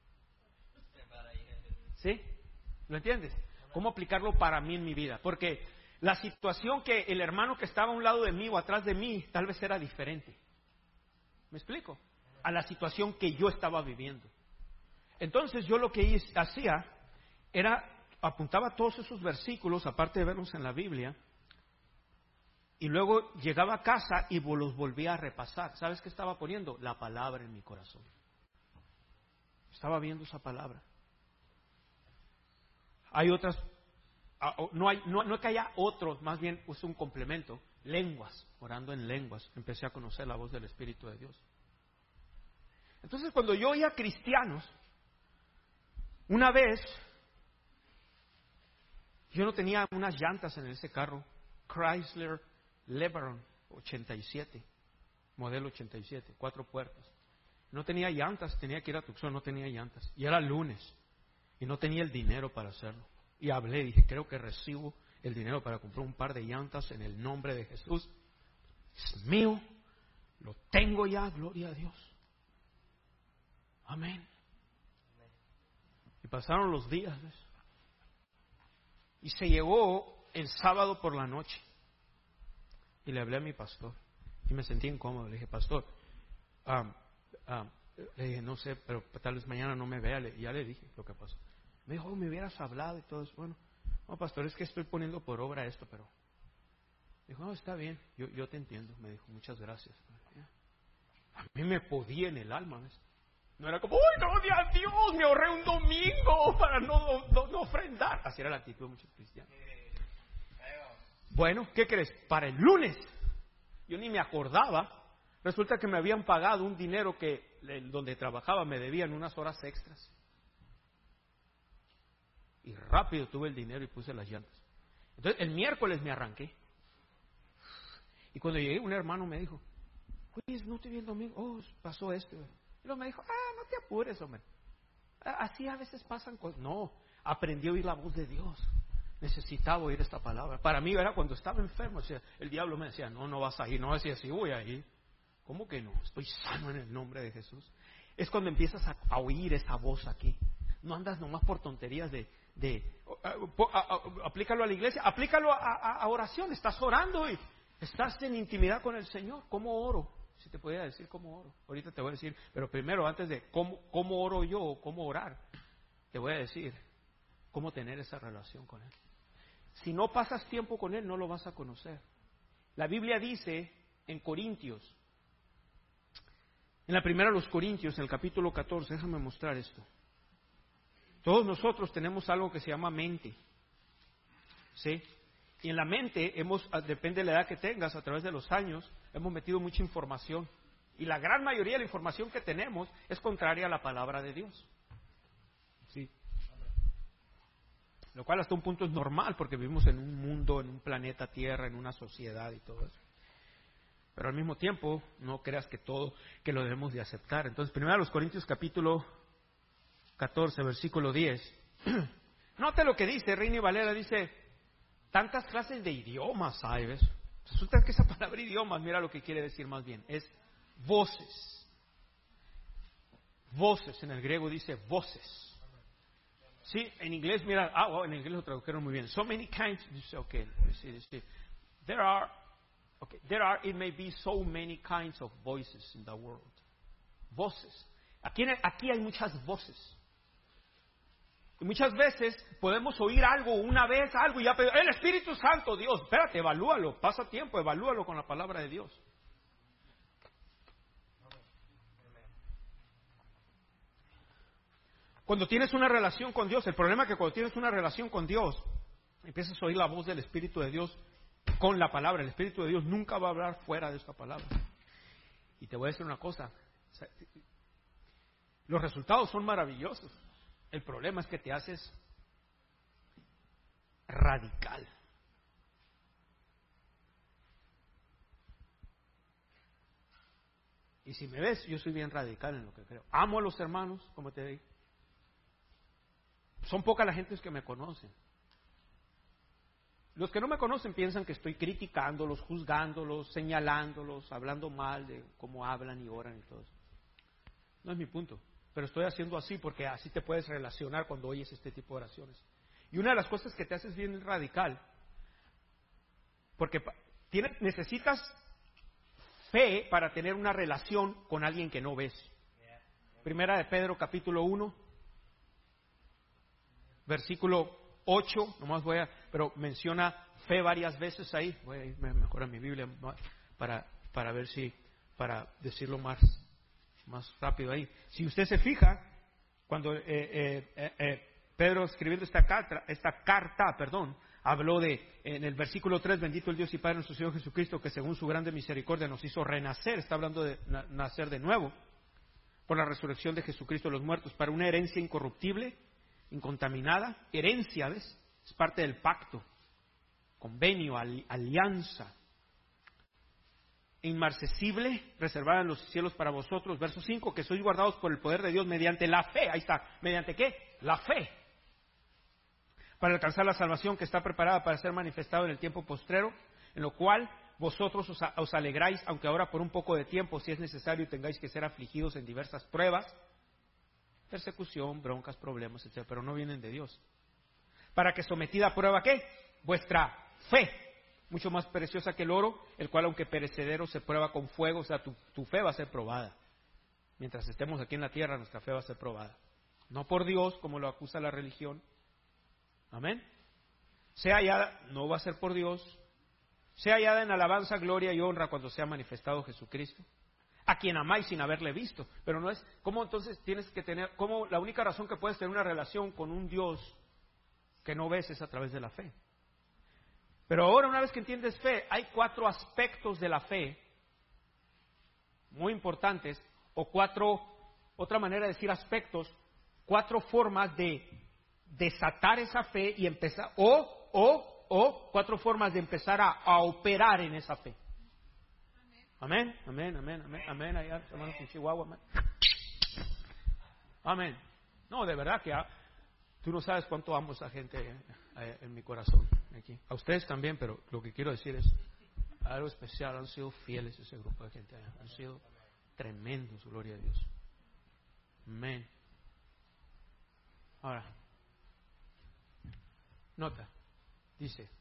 ¿Sí? ¿Lo entiendes? ¿Cómo aplicarlo para mí en mi vida? Porque la situación que el hermano que estaba a un lado de mí o atrás de mí tal vez era diferente. ¿Me explico? A la situación que yo estaba viviendo. Entonces yo lo que hacía era, apuntaba todos esos versículos, aparte de verlos en la Biblia, y luego llegaba a casa y los volvía a repasar. ¿Sabes qué estaba poniendo? La palabra en mi corazón. Estaba viendo esa palabra. Hay otras, no es que haya otros, más bien es un complemento. Lenguas, orando en lenguas, empecé a conocer la voz del Espíritu de Dios. Entonces, cuando yo oía cristianos, una vez, yo no tenía unas llantas en ese carro, Chrysler LeBaron 87, modelo 87, 4 puertas. No tenía llantas, tenía que ir a Tucson, no tenía llantas. Y era lunes, y no tenía el dinero para hacerlo. Y hablé, dije, creo que recibo el dinero para comprar un par de llantas en el nombre de Jesús. Es mío, lo tengo ya, gloria a Dios. Amén. Y pasaron los días, ¿ves? Y se llegó el sábado por la noche. Y le hablé a mi pastor. Y me sentí incómodo. Le dije, pastor, le dije, no sé, pero tal vez mañana no me vea. Y ya le dije lo que pasó. Me dijo, me hubieras hablado y todo eso. Bueno, no, pastor, es que estoy poniendo por obra esto, pero... Dijo, no, está bien, yo te entiendo. Me dijo, muchas gracias. A mí me podía en el alma, ¿ves? No era como, ¡uy, gloria a Dios! Me ahorré un domingo para no ofrendar. Así era la actitud de muchos cristianos. Bueno, ¿qué crees? Para el lunes, yo ni me acordaba. Resulta que me habían pagado un dinero que donde trabajaba me debían unas horas extras. Y rápido tuve el dinero y puse las llantas. Entonces, el miércoles me arranqué. Y cuando llegué, un hermano me dijo, oye, no te vi el domingo. Oh, pasó esto. Y luego me dijo, no te apures, hombre. Así a veces pasan cosas. No, aprendí a oír la voz de Dios. Necesitaba oír esta palabra. Para mí era cuando estaba enfermo. O sea, el diablo me decía, no vas a ir. No decía, sí voy a ir. ¿Cómo que no? Estoy sano en el nombre de Jesús. Es cuando empiezas a oír esa voz aquí. No andas nomás por tonterías aplícalo a la iglesia, aplícalo a oración. Estás orando y estás en intimidad con el Señor. ¿Cómo oro? Si te podía decir cómo oro. Ahorita te voy a decir, pero primero, antes de cómo oro yo o cómo orar, te voy a decir cómo tener esa relación con Él. Si no pasas tiempo con Él, no lo vas a conocer. La Biblia dice en Corintios, en la primera de los Corintios, en el capítulo 14, déjame mostrar esto. Todos nosotros tenemos algo que se llama mente. ¿Sí? Y en la mente, depende de la edad que tengas, a través de los años, hemos metido mucha información. Y la gran mayoría de la información que tenemos es contraria a la palabra de Dios. ¿Sí? Lo cual hasta un punto es normal, porque vivimos en un mundo, en un planeta Tierra, en una sociedad y todo eso. Pero al mismo tiempo, no creas que lo debemos de aceptar. Entonces, 1 Corintios capítulo 14, versículo 10. Note lo que dice, Reina Valera dice, tantas clases de idiomas hay, ¿ves? Resulta que esa palabra idiomas, mira lo que quiere decir más bien, es voces. Voces, en el griego dice voces. Sí, en inglés, mira, en inglés lo tradujeron muy bien. So many kinds, there are, it may be so many kinds of voices in the world. Voces. Aquí hay muchas voces. Y muchas veces podemos oír algo una vez, algo y ya el Espíritu Santo, Dios, espérate, evalúalo, pasa tiempo, evalúalo con la palabra de Dios. Cuando tienes una relación con Dios, el problema es que cuando tienes una relación con Dios, empiezas a oír la voz del Espíritu de Dios con la palabra. El Espíritu de Dios nunca va a hablar fuera de esta palabra. Y te voy a decir una cosa, los resultados son maravillosos. El problema es que te haces radical. Y si me ves, yo soy bien radical en lo que creo. Amo a los hermanos, como te digo. Son pocas las gentes que me conocen. Los que no me conocen piensan que estoy criticándolos, juzgándolos, señalándolos, hablando mal de cómo hablan y oran y todo eso. No es mi punto. Pero estoy haciendo así porque así te puedes relacionar cuando oyes este tipo de oraciones. Y una de las cosas que te haces bien radical, porque necesitas fe para tener una relación con alguien que no ves. Primera de Pedro capítulo 1, versículo 8, pero menciona fe varias veces ahí. Voy a irme mejor a mi Biblia para ver para decirlo más rápido ahí. Si usted se fija, cuando Pedro, escribiendo esta carta, habló en el versículo 3, bendito el Dios y Padre nuestro Señor Jesucristo, que según su grande misericordia nos hizo renacer, está hablando de nacer de nuevo, por la resurrección de Jesucristo de los muertos, para una herencia incorruptible, incontaminada. Herencia, ¿ves? Es parte del pacto, convenio, alianza, inmarcesible, reservada en los cielos para vosotros. Verso 5, que sois guardados por el poder de Dios mediante la fe. Ahí está, ¿mediante qué? La fe. Para alcanzar la salvación que está preparada para ser manifestado en el tiempo postrero, en lo cual vosotros os alegráis, aunque ahora por un poco de tiempo, si es necesario, tengáis que ser afligidos en diversas pruebas, persecución, broncas, problemas, etc., pero no vienen de Dios. Para que sometida a prueba, ¿qué? Vuestra fe, mucho más preciosa que el oro, el cual aunque perecedero se prueba con fuego, o sea, tu fe va a ser probada. Mientras estemos aquí en la tierra, nuestra fe va a ser probada. No por Dios, como lo acusa la religión. Amén. Sea hallada, no va a ser por Dios, sea hallada en alabanza, gloria y honra cuando sea manifestado Jesucristo, a quien amáis sin haberle visto. Pero no es, ¿cómo entonces tienes que tener, cómo la única razón que puedes tener una relación con un Dios que no ves es a través de la fe? Pero ahora, una vez que entiendes fe, hay 4 aspectos de la fe muy importantes, o 4, otra manera de decir aspectos, 4 formas de desatar esa fe y empezar, o 4 formas de empezar a operar en esa fe. Amén, amén, amén, amén, amén, allá, hermanos en Chihuahua, amén. Amén. No, de verdad que tú no sabes cuánto amo a esa gente en mi corazón aquí. A ustedes también, pero lo que quiero decir es algo especial. Han sido fieles ese grupo de gente allá. Han sido tremendos, gloria a Dios. Amén. Ahora, nota, dice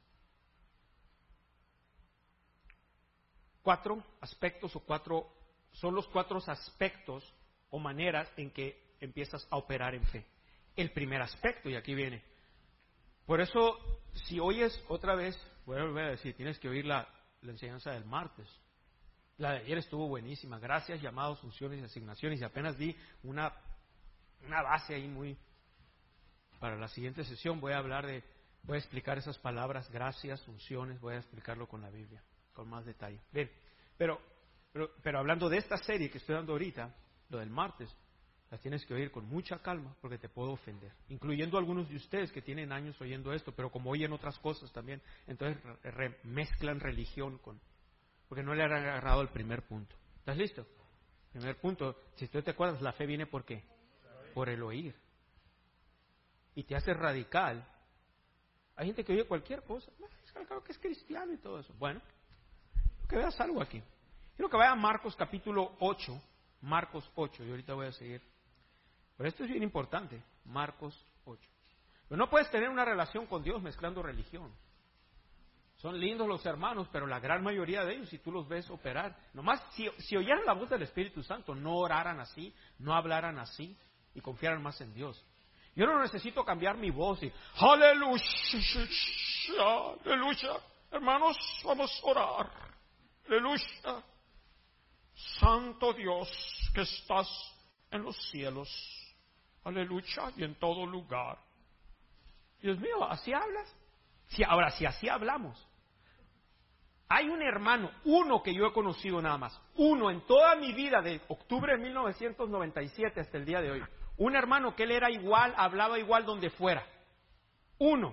4 aspectos son los 4 aspectos o maneras en que empiezas a operar en fe. El primer aspecto, y aquí viene. Por eso, si oyes otra vez, voy a volver a decir, tienes que oír la enseñanza del martes. La de ayer estuvo buenísima. Gracias, llamados, funciones y asignaciones. Y apenas di una base ahí muy... Para la siguiente sesión voy a explicar esas palabras, gracias, funciones, voy a explicarlo con la Biblia, con más detalle. Bien, pero hablando de esta serie que estoy dando ahorita, lo del martes, las tienes que oír con mucha calma porque te puedo ofender, incluyendo algunos de ustedes que tienen años oyendo esto, pero como oyen otras cosas también, entonces mezclan religión porque no le han agarrado el primer punto. ¿Estás listo? Primer punto, si tú te acuerdas, la fe viene ¿por qué? Por el oír. Y te hace radical. Hay gente que oye cualquier cosa, claro que es cristiano y todo eso. Bueno, quiero que veas algo aquí. Quiero que vaya a Marcos capítulo 8, Marcos 8, y ahorita voy a seguir. Pero esto es bien importante, Marcos 8. Pero no puedes tener una relación con Dios mezclando religión. Son lindos los hermanos, pero la gran mayoría de ellos, si tú los ves operar, nomás si oyeran la voz del Espíritu Santo, no oraran así, no hablaran así y confiaran más en Dios. Yo no necesito cambiar mi voz y aleluya, aleluya, hermanos, vamos a orar, aleluya, santo Dios que estás en los cielos, aleluya, y en todo lugar. Dios mío, ¿así hablas? Sí, ahora, si así hablamos, hay un hermano, uno que yo he conocido nada más, uno en toda mi vida, de octubre de 1997 hasta el día de hoy, un hermano que él era igual, hablaba igual donde fuera. Uno.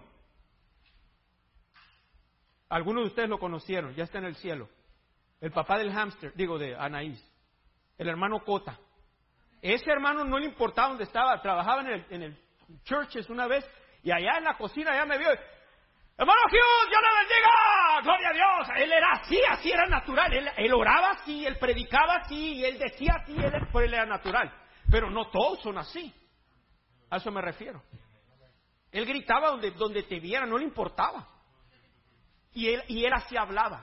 Algunos de ustedes lo conocieron, ya está en el cielo. El papá del hámster, de Anaís. El hermano Cota. Ese hermano no le importaba dónde estaba, trabajaba en el churches una vez, y allá en la cocina ya me vio. Hermano Hughes, Dios le bendiga, gloria a Dios. Él era así era natural. Él oraba así, él predicaba así, y él decía así, por él era natural. Pero no todos son así. A eso me refiero. Él gritaba donde te viera, no le importaba. Y él así hablaba.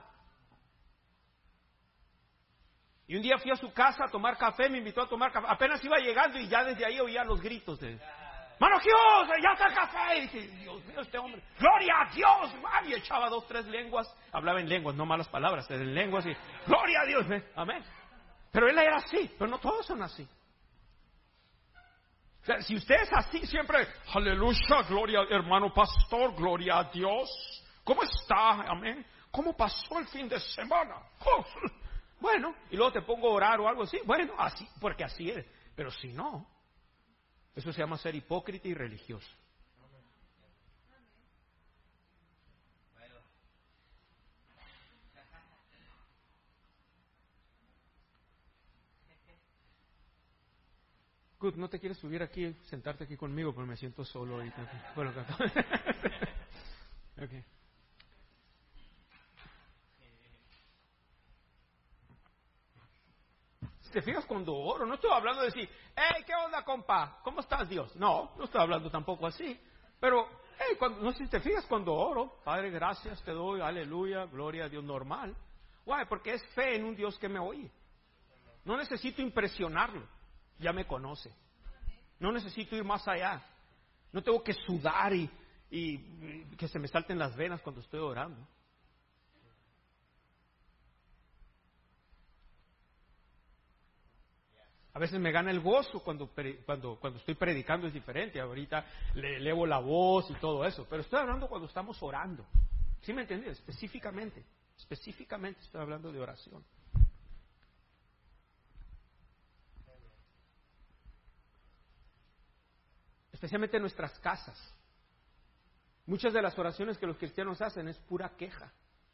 Y un día fui a su casa a tomar café, me invitó a tomar café. Apenas iba llegando y ya desde ahí oía los gritos de... ¡Mano Dios! ¡Ya está el café! Y dije, Dios mío, este hombre, ¡gloria a Dios! Y echaba 2, 3 lenguas. Hablaba en lenguas, no malas palabras, en lenguas y... ¡Gloria a Dios! Amén. Pero él era así, pero no todos son así. O sea, si usted es así siempre, aleluya, gloria, hermano pastor, gloria a Dios. ¿Cómo está? Amén. ¿Cómo pasó el fin de semana? Oh, bueno, y luego te pongo a orar o algo así. Bueno, así, porque así es. Pero si no, eso se llama ser hipócrita y religioso. Good, ¿no te quieres subir aquí, sentarte aquí conmigo? Porque me siento solo ahorita. Bueno, okay. Si te fijas cuando oro, no estoy hablando de decir, hey, ¿qué onda, compa? ¿Cómo estás, Dios? No estoy hablando tampoco así. Pero, hey, no sé si te fijas cuando oro, Padre, gracias te doy, aleluya, gloria a Dios, normal. Why? Porque es fe en un Dios que me oye. No necesito impresionarlo, ya me conoce. No necesito ir más allá. No tengo que sudar y que se me salten las venas cuando estoy orando. A veces me gana el gozo cuando estoy predicando, es diferente. Ahorita le elevo la voz y todo eso. Pero estoy hablando cuando estamos orando. ¿Sí me entiendes? Específicamente estoy hablando de oración. Especialmente en nuestras casas. Muchas de las oraciones que los cristianos hacen es pura queja.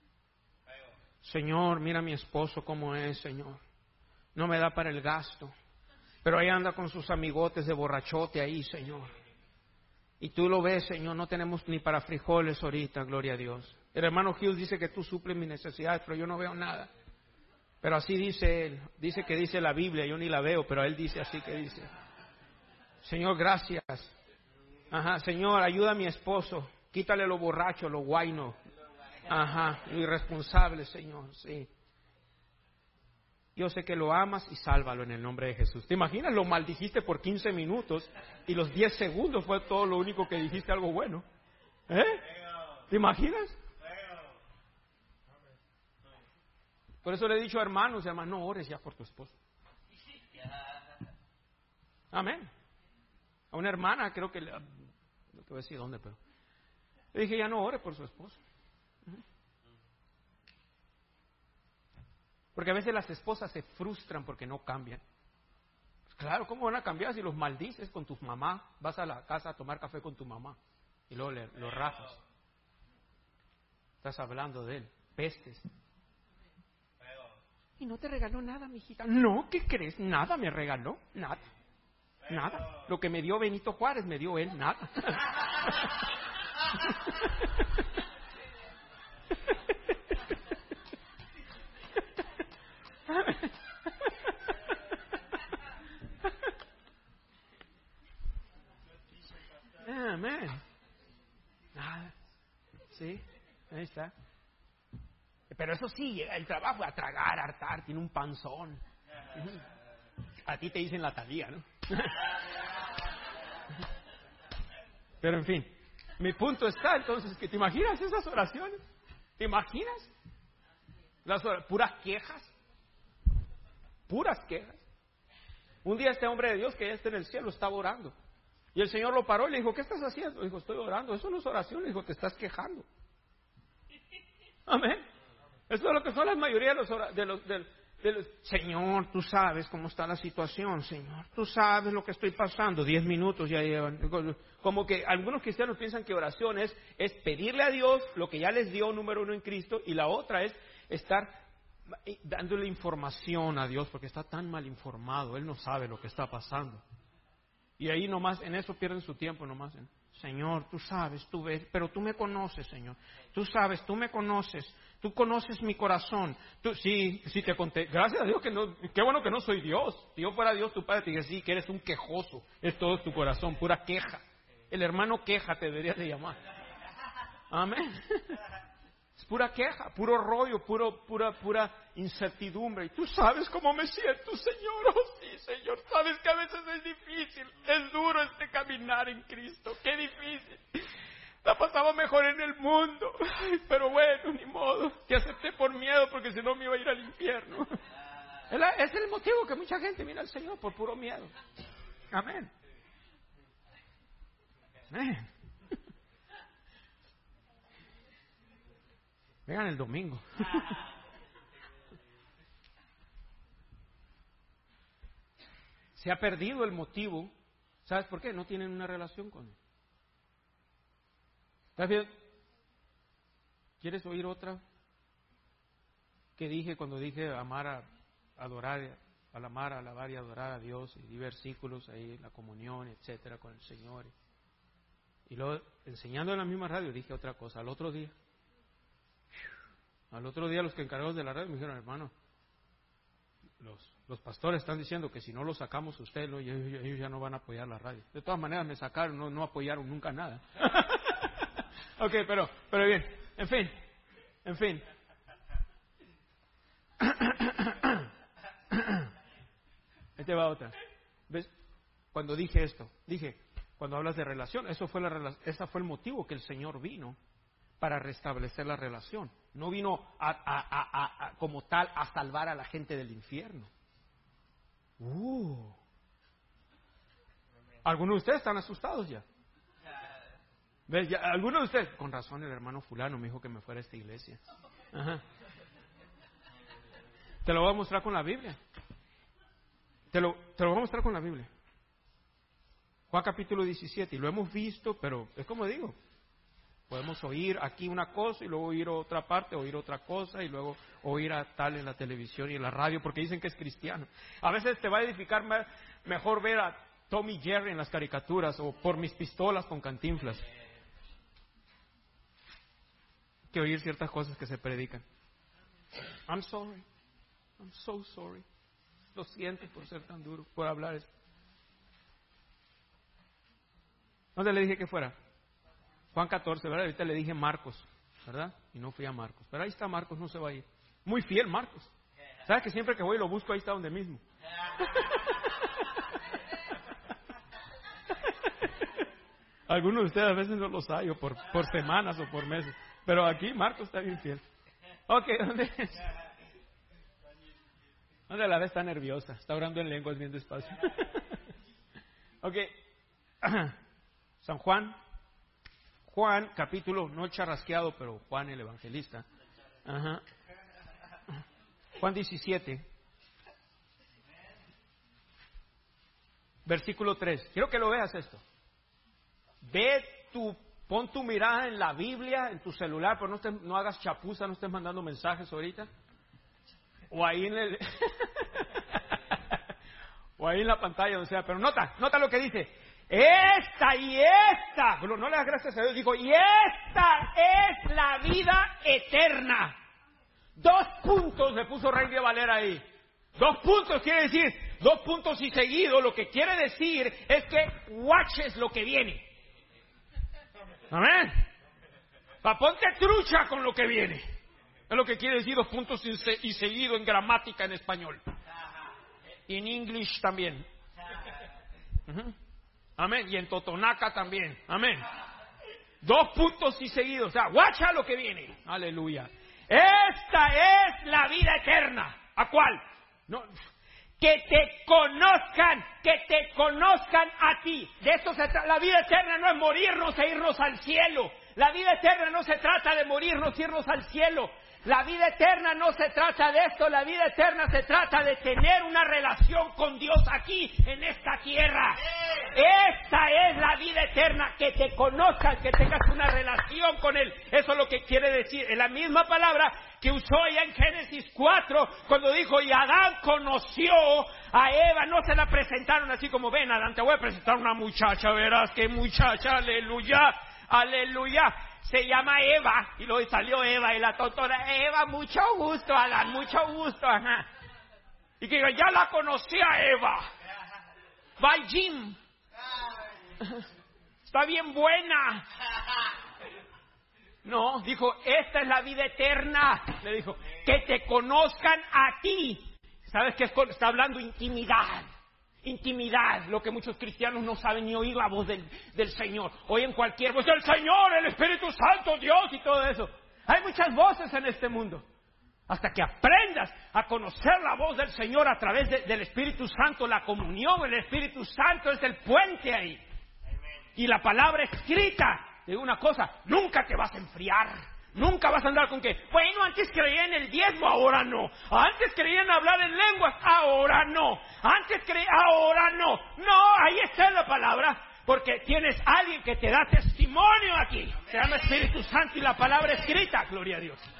Señor, mira a mi esposo cómo es, Señor. No me da para el gasto. Pero ahí anda con sus amigotes de borrachote ahí, Señor. Y tú lo ves, Señor, no tenemos ni para frijoles ahorita, gloria a Dios. El hermano Hughes dice que tú suples mis necesidades, pero yo no veo nada. Pero así dice él. Dice que dice la Biblia, yo ni la veo, pero él dice así que dice. Señor, gracias. Ajá, Señor, ayuda a mi esposo. Quítale lo borracho, lo guayno. Ajá, lo irresponsable, Señor, sí. Yo sé que lo amas y sálvalo en el nombre de Jesús. ¿Te imaginas? Lo maldijiste por 15 minutos y los 10 segundos fue todo lo único que dijiste algo bueno. ¿Eh? ¿Te imaginas? Por eso le he dicho a hermanos y hermanas, no ores ya por tu esposo. Amén. A una hermana, creo que, no te voy a decir dónde, pero le dije, ya no ore por su esposo. Porque a veces las esposas se frustran porque no cambian. Pues claro, ¿cómo van a cambiar si los maldices con tu mamá? Vas a la casa a tomar café con tu mamá y luego lo rajas. Estás hablando de él, pestes. Y no te regaló nada, mijita. No, ¿qué crees? Nada me regaló, nada. Nada. Lo que me dio Benito Juárez me dio él, nada. Amén. Nada. Sí, ahí está. Pero eso sí, el trabajo a tragar, a hartar, tiene un panzón. A ti te dicen la Talía, ¿no? Pero en fin, mi punto está entonces que te imaginas esas oraciones, ¿te imaginas? Puras quejas. Un día este hombre de Dios que ya está en el cielo estaba orando y el Señor lo paró y le dijo, ¿qué estás haciendo? Le dijo, estoy orando. Eso no es oración, le dijo, te estás quejando. Amén. Eso es lo que son la mayoría de los Señor, tú sabes cómo está la situación, Señor. Tú sabes lo que estoy pasando. 10 minutos ya llevan. Como que algunos cristianos piensan que oración es pedirle a Dios lo que ya les dio, número uno, en Cristo. Y la otra es estar dándole información a Dios porque está tan mal informado. Él no sabe lo que está pasando. Y ahí nomás, en eso pierden su tiempo nomás. Señor, tú sabes, tú ves, pero tú me conoces, Señor. Tú sabes, tú me conoces. Tú conoces mi corazón. Sí, te conté. Gracias a Dios que no, qué bueno que no soy Dios. Si yo fuera Dios, tu padre te diría, sí, que eres un quejoso. Es todo tu corazón, pura queja. El hermano queja te deberías de llamar. Amén. Es pura queja, puro rollo, pura incertidumbre. Y tú sabes cómo me siento, Señor. Oh, sí, Señor. Sabes que a veces es difícil. Es duro caminar en Cristo. Qué difícil. La pasaba mejor en el mundo. Ay, pero bueno, ni modo. Te acepté por miedo porque si no me iba a ir al infierno. Es el motivo que mucha gente mira al Señor por puro miedo. Amén. Vengan el domingo. Se ha perdido el motivo. ¿Sabes por qué? No tienen una relación con Él. ¿Estás bien? ¿Quieres oír otra? Que dije cuando dije amar, adorar, amar, alabar y adorar a Dios, y di versículos ahí, la comunión, etcétera, con el Señor. Y luego, enseñando en la misma radio, dije otra cosa. Al otro día los que encargados de la radio me dijeron, hermano, los pastores están diciendo que si no lo sacamos usted, ¿no? Ellos ya no van a apoyar la radio. De todas maneras me sacaron, no apoyaron nunca nada. Ok, pero bien, en fin. Este va otra. ¿Ves? Cuando dije esto, cuando hablas de relación, ese fue el motivo que el Señor vino para restablecer la relación. No vino como tal a salvar a la gente del infierno. Algunos de ustedes están asustados ya. ¿Ves? Algunos de ustedes, con razón el hermano fulano me dijo que me fuera a esta iglesia. Ajá. Te lo voy a mostrar con la Biblia. Te lo voy a mostrar con la Biblia. Juan capítulo 17, y lo hemos visto, pero es como digo, podemos oír aquí una cosa y luego oír otra parte, oír otra cosa y luego oír a tal en la televisión y en la radio porque dicen que es cristiano. A veces te va a edificar mejor ver a Tommy Jerry en las caricaturas o Por mis pistolas con Cantinflas que oír ciertas cosas que se predican. I'm sorry. I'm so sorry. Lo siento por ser tan duro, por hablar eso. ¿Dónde le dije que fuera? Juan 14, ¿verdad? Ahorita le dije Marcos, ¿verdad? Y no fui a Marcos. Pero ahí está Marcos, no se va a ir. Muy fiel Marcos. ¿Sabes que siempre que voy lo busco, ahí está donde mismo? Algunos de ustedes a veces no los hallo por semanas o por meses. Pero aquí Marcos está bien fiel. Ok, ¿dónde es? ¿Dónde la ve? Está nerviosa. Está orando en lenguas bien despacio. Ok. San Juan. Juan, capítulo, no charrasqueado, pero Juan el evangelista. Ajá. Juan 17. Versículo 3. Quiero que lo veas esto. Pon tu mirada en la Biblia, en tu celular, pero no hagas chapuza, no estés mandando mensajes ahorita. O ahí o ahí en la pantalla, o sea, pero nota lo que dice. Esta y esta, pero no le das gracias a Dios, digo, y esta es la vida eterna. 2 puntos le puso Rey de Valera ahí. 2 puntos quiere decir, 2 puntos y seguido, lo que quiere decir es que watches lo que viene. Amén. Ponte trucha con lo que viene. Es lo que quiere decir 2 puntos y seguido en gramática en español. Y en English también. Amén. Y en Totonaca también. Amén. 2 puntos y seguidos. O sea, guacha lo que viene. Aleluya. Esta es la vida eterna. ¿A cuál? No, que te conozcan a ti. De esto se trata. La vida eterna no es morirnos e irnos al cielo. La vida eterna no se trata de morirnos e irnos al cielo. La vida eterna no se trata de esto. La vida eterna se trata de tener una relación con Dios aquí, en esta tierra. Esta es la vida eterna, que te conozcan, que tengas una relación con Él. Eso es lo que quiere decir. Es la misma palabra que usó ya en Génesis 4, cuando dijo, y Adán conoció a Eva. No se la presentaron así como, ven Adán, te voy a presentar una muchacha, verás qué muchacha, aleluya, aleluya. Se llama Eva, y luego salió Eva, y la totora, Eva, mucho gusto, Adán, mucho gusto, ajá. Y que ya la conocía Eva. Va al gym. Está bien buena. No, dijo, esta es la vida eterna. Le dijo, que te conozcan a ti. ¿Sabes qué? Está hablando intimidad. Intimidad, lo que muchos cristianos no saben ni oír la voz del Señor. Oyen cualquier voz, el Señor, el Espíritu Santo, Dios y todo eso. Hay muchas voces en este mundo. Hasta que aprendas a conocer la voz del Señor a través del Espíritu Santo, la comunión, el Espíritu Santo es el puente ahí. Y la palabra escrita, te digo una cosa, nunca te vas a enfriar. Nunca vas a andar con que, bueno, antes creía en el diezmo, ahora no. Antes creía en hablar en lenguas, ahora no. Antes creía, ahora no. No, ahí está la palabra. Porque tienes alguien que te da testimonio aquí. Se llama Espíritu Santo y la palabra escrita. Gloria a Dios.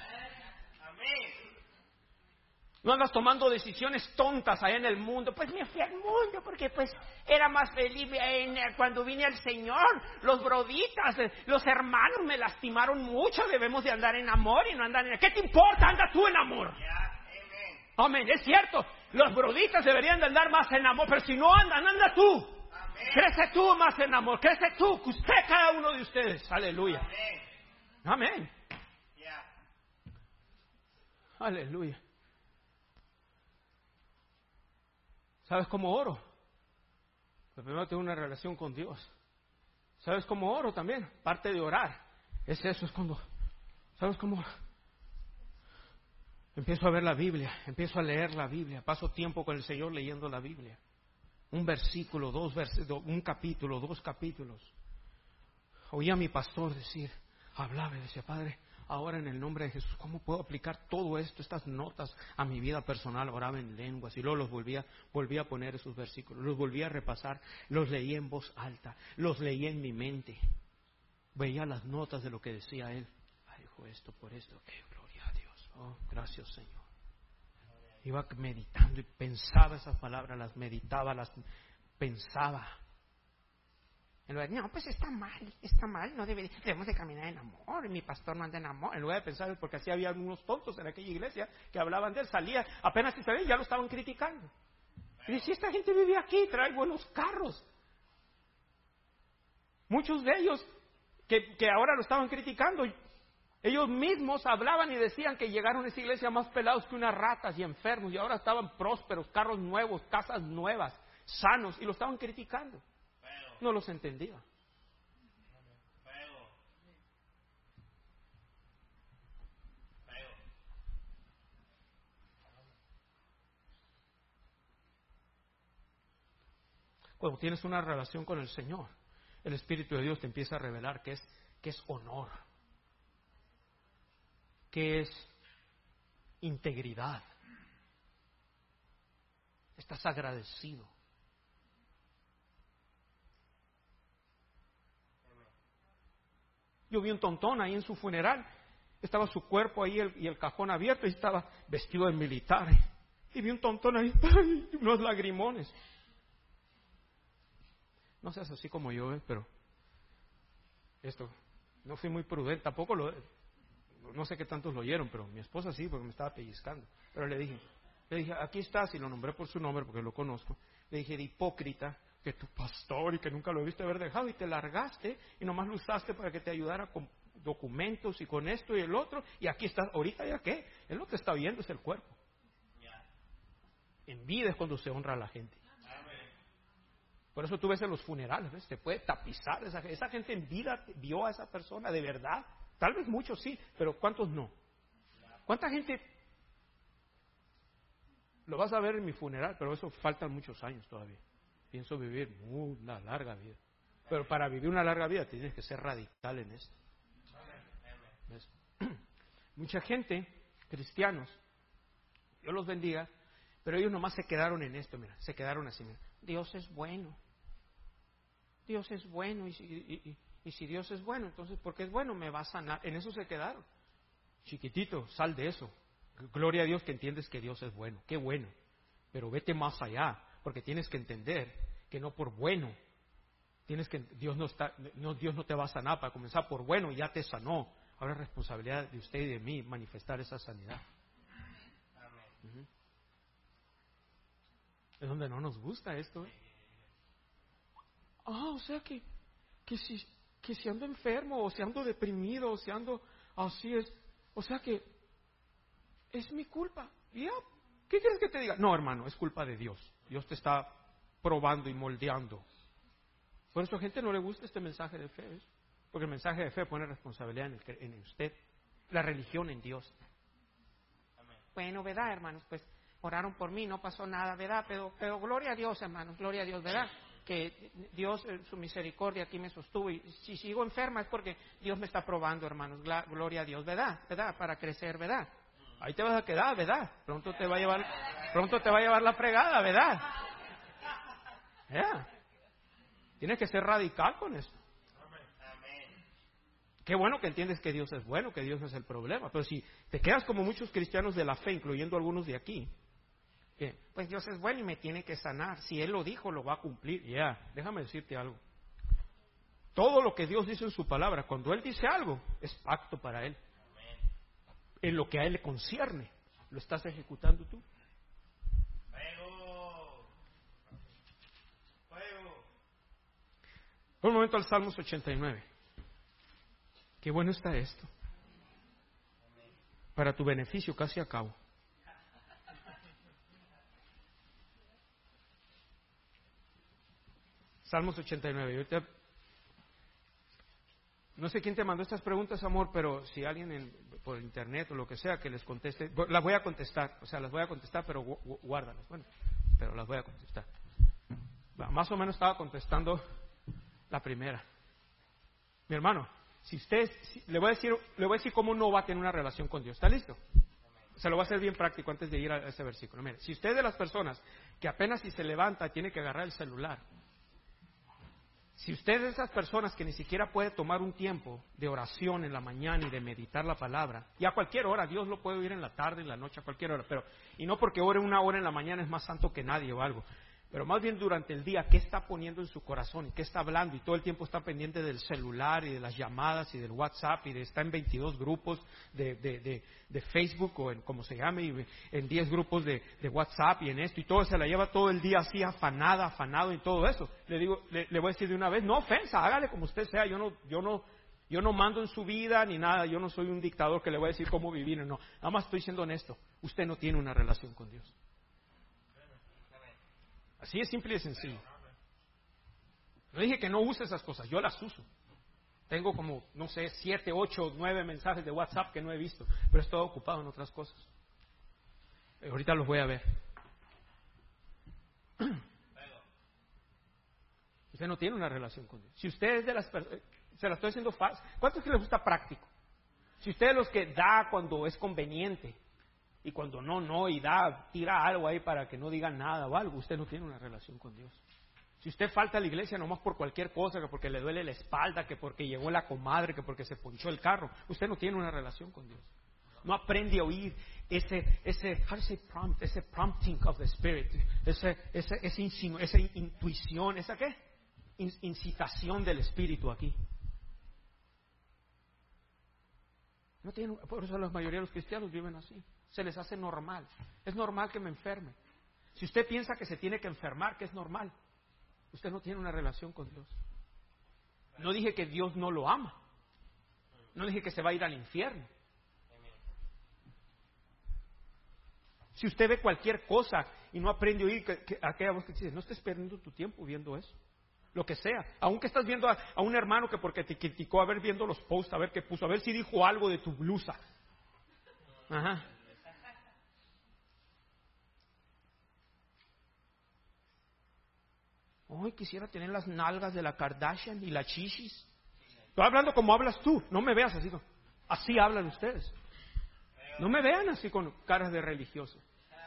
No andas tomando decisiones tontas allá en el mundo. Pues me fui al mundo porque pues era más feliz cuando vine al Señor. Los broditas, los hermanos me lastimaron mucho. Debemos de andar en amor y no andar en... ¿Qué te importa? Anda tú en amor. Amén. Es cierto. Los broditas deberían de andar más en amor. Pero si no andan, anda tú. Crece tú más en amor. Crece tú. Usted, cada uno de ustedes. Aleluya. Amén. Aleluya. ¿Sabes cómo oro? Pero primero tengo una relación con Dios. ¿Sabes cómo oro también? Parte de orar. Es eso, es cuando... ¿Sabes cómo? Empiezo a ver la Biblia, empiezo a leer la Biblia. Paso tiempo con el Señor leyendo la Biblia. Un versículo, un capítulo, 2 capítulos. Oía a mi pastor decir, hablaba y decía, Padre, ahora en el nombre de Jesús, ¿cómo puedo aplicar todo esto, estas notas a mi vida personal? Oraba en lenguas y luego los volvía a poner esos versículos, los volvía a repasar, los leía en voz alta, los leía en mi mente, veía las notas de lo que decía él. Ay, dijo esto por esto, gloria a Dios, oh, gracias Señor. Iba meditando y pensaba esas palabras, las meditaba, las pensaba. En lugar de, no, pues está mal, no debemos de caminar en amor, y mi pastor no anda en amor. En lugar de pensar, porque así había unos tontos en aquella iglesia que hablaban de él, salía, apenas si sabía, ya lo estaban criticando. Y decía, esta gente vive aquí, trae buenos carros. Muchos de ellos que ahora lo estaban criticando, ellos mismos hablaban y decían que llegaron a esa iglesia más pelados que unas ratas y enfermos, y ahora estaban prósperos, carros nuevos, casas nuevas, sanos, y lo estaban criticando. No los entendía. Cuando tienes una relación con el Señor, el Espíritu de Dios te empieza a revelar qué es honor, qué es integridad. Estás agradecido. Yo vi un tontón ahí en su funeral, estaba su cuerpo ahí y el cajón abierto y estaba vestido de militar. Y vi un tontón ahí, unos lagrimones. No seas así como yo, pero esto, no fui muy prudente, tampoco no sé qué tantos lo oyeron, pero mi esposa sí, porque me estaba pellizcando. Pero le dije, aquí estás, y lo nombré por su nombre porque lo conozco. Le dije, de hipócrita, que tu pastor y que nunca lo viste haber dejado y te largaste y nomás lo usaste para que te ayudara con documentos y con esto y el otro, y aquí estás, ahorita ya qué, él no te está viendo, es el cuerpo. En vida es cuando se honra a la gente. Por eso tú ves en los funerales, ¿ves? Te puede tapizar esa gente en vida vio a esa persona de verdad. Tal vez muchos sí, pero ¿cuántos no? ¿Cuánta gente lo vas a ver en mi funeral? Pero eso faltan muchos años todavía. Pienso vivir una larga vida. Pero para vivir una larga vida tienes que ser radical en esto. ¿Ves? Mucha gente, cristianos, Dios los bendiga, pero ellos nomás se quedaron en esto, mira, se quedaron así, mira. Dios es bueno. Dios es bueno, y si Dios es bueno, entonces porque es bueno me va a sanar. En eso se quedaron. Chiquitito, sal de eso. Gloria a Dios que entiendes que Dios es bueno. Qué bueno. Pero vete más allá, porque tienes que entender que no por bueno. Dios no te va a sanar para comenzar por bueno, ya te sanó. Ahora es responsabilidad de usted y de mí manifestar esa sanidad. Uh-huh. Es donde no nos gusta esto. O sea que si ando enfermo, o si ando deprimido, o si ando así es, o sea que es mi culpa. ¿Ya? ¿Qué quieres que te diga? No, hermano, es culpa de Dios. Dios te está probando y moldeando. Por eso a gente no le gusta este mensaje de fe, ¿ves? Porque el mensaje de fe pone responsabilidad en usted, la religión en Dios. Bueno, ¿verdad, hermanos? Pues oraron por mí, no pasó nada, ¿verdad? Pero gloria a Dios, hermanos, gloria a Dios, ¿verdad? que Dios, en su misericordia, aquí me sostuvo. Y si sigo enferma es porque Dios me está probando, hermanos. Gloria a Dios, ¿verdad? ¿Verdad? Para crecer, ¿verdad? Ahí te vas a quedar, ¿verdad? Pronto te va a llevar la fregada, ¿verdad? Yeah. Tienes que ser radical con esto. Qué bueno que entiendes que Dios es bueno, que Dios no es el problema. Pero si te quedas como muchos cristianos de la fe, incluyendo algunos de aquí, que pues Dios es bueno y me tiene que sanar. Si Él lo dijo, lo va a cumplir. Déjame decirte algo. Todo lo que Dios dice en su palabra, cuando Él dice algo, es pacto para Él. En lo que a Él le concierne, ¿lo estás ejecutando tú? Un momento al Salmos 89. Qué bueno está esto. Para tu beneficio, casi acabo. Salmos 89. Ahorita, no sé quién te mandó estas preguntas, amor, pero si alguien por internet o lo que sea que les conteste, las voy a contestar. O sea, las voy a contestar, pero guárdalas. Bueno, pero las voy a contestar. Más o menos estaba contestando la primera. Mi hermano, le voy a decir cómo no va a tener una relación con Dios. ¿Está listo? Se lo voy a hacer bien práctico antes de ir a ese versículo. Mire, si usted es de las personas que apenas si se levanta tiene que agarrar el celular, si usted es de esas personas que ni siquiera puede tomar un tiempo de oración en la mañana y de meditar la palabra, y a cualquier hora, Dios lo puede oír en la tarde, en la noche, a cualquier hora, y no porque ore una hora en la mañana es más santo que nadie o algo, pero más bien durante el día, ¿qué está poniendo en su corazón y qué está hablando? Y todo el tiempo está pendiente del celular y de las llamadas y del WhatsApp y está en 22 grupos de Facebook o en como se llame, y en 10 grupos de WhatsApp y en esto y todo, se la lleva todo el día así afanado y todo eso. Le voy a decir de una vez, no ofensa, hágale como usted sea, yo no mando en su vida ni nada, yo no soy un dictador que le voy a decir cómo vivir, no, nada más estoy siendo honesto, usted no tiene una relación con Dios. Así es simple y sencillo. No dije que no use esas cosas, yo las uso. Tengo como, 7, 8, 9 mensajes de WhatsApp que no he visto, pero estoy ocupado en otras cosas. Ahorita los voy a ver. Usted no tiene una relación con Dios. Si usted es de las personas, se la estoy haciendo fácil. ¿Cuántos que les gusta práctico? Si usted es los que da cuando es conveniente, y cuando no, y tira algo ahí para que no digan nada o algo, usted no tiene una relación con Dios. Si usted falta a la iglesia nomás por cualquier cosa, que porque le duele la espalda, que porque llegó la comadre, que porque se ponchó el carro, usted no tiene una relación con Dios. No aprende a oír ese prompting of the Spirit, esa intuición, esa ¿qué? Incitación del Espíritu aquí. No tiene, por eso la mayoría de los cristianos viven así. Se les hace normal. Es normal que me enferme. Si usted piensa que se tiene que enfermar, que es normal, usted no tiene una relación con Dios. No dije que Dios no lo ama. No dije que se va a ir al infierno. Si usted ve cualquier cosa y no aprende a oír, aquella voz que dice, no estés perdiendo tu tiempo viendo eso. Lo que sea. Aunque estás viendo a un hermano que porque te criticó, a ver viendo los posts, a ver qué puso, a ver si dijo algo de tu blusa. Ajá. Hoy quisiera tener las nalgas de la Kardashian y las chichis. Estoy hablando como hablas tú. No me veas así. Así hablan ustedes. No me vean así con caras de religioso.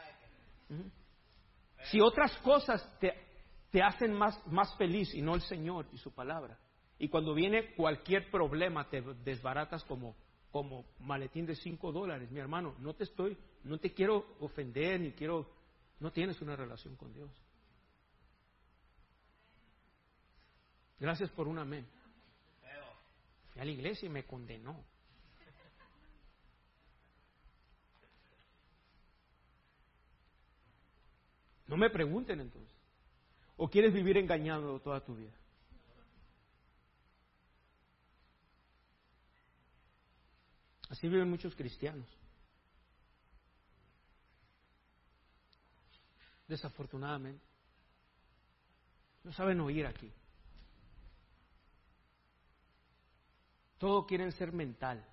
Si otras cosas te hacen más feliz y no el Señor y su palabra. Y cuando viene cualquier problema te desbaratas como maletín de $5, mi hermano. No te quiero ofender no tienes una relación con Dios. Gracias por un amén. Fui a la iglesia y me condenó. No me pregunten entonces. ¿O quieres vivir engañado toda tu vida? Así viven muchos cristianos. Desafortunadamente. No saben oír aquí. Todo quieren ser mental.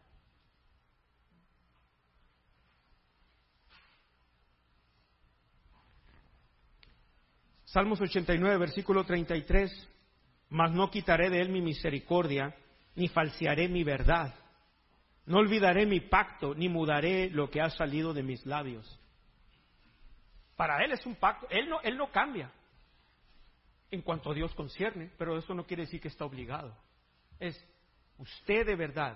Salmos 89, versículo 33. Mas no quitaré de él mi misericordia, ni falsearé mi verdad. No olvidaré mi pacto, ni mudaré lo que ha salido de mis labios. Para él es un pacto. Él no cambia en cuanto a Dios concierne, pero eso no quiere decir que está obligado. Es usted de verdad.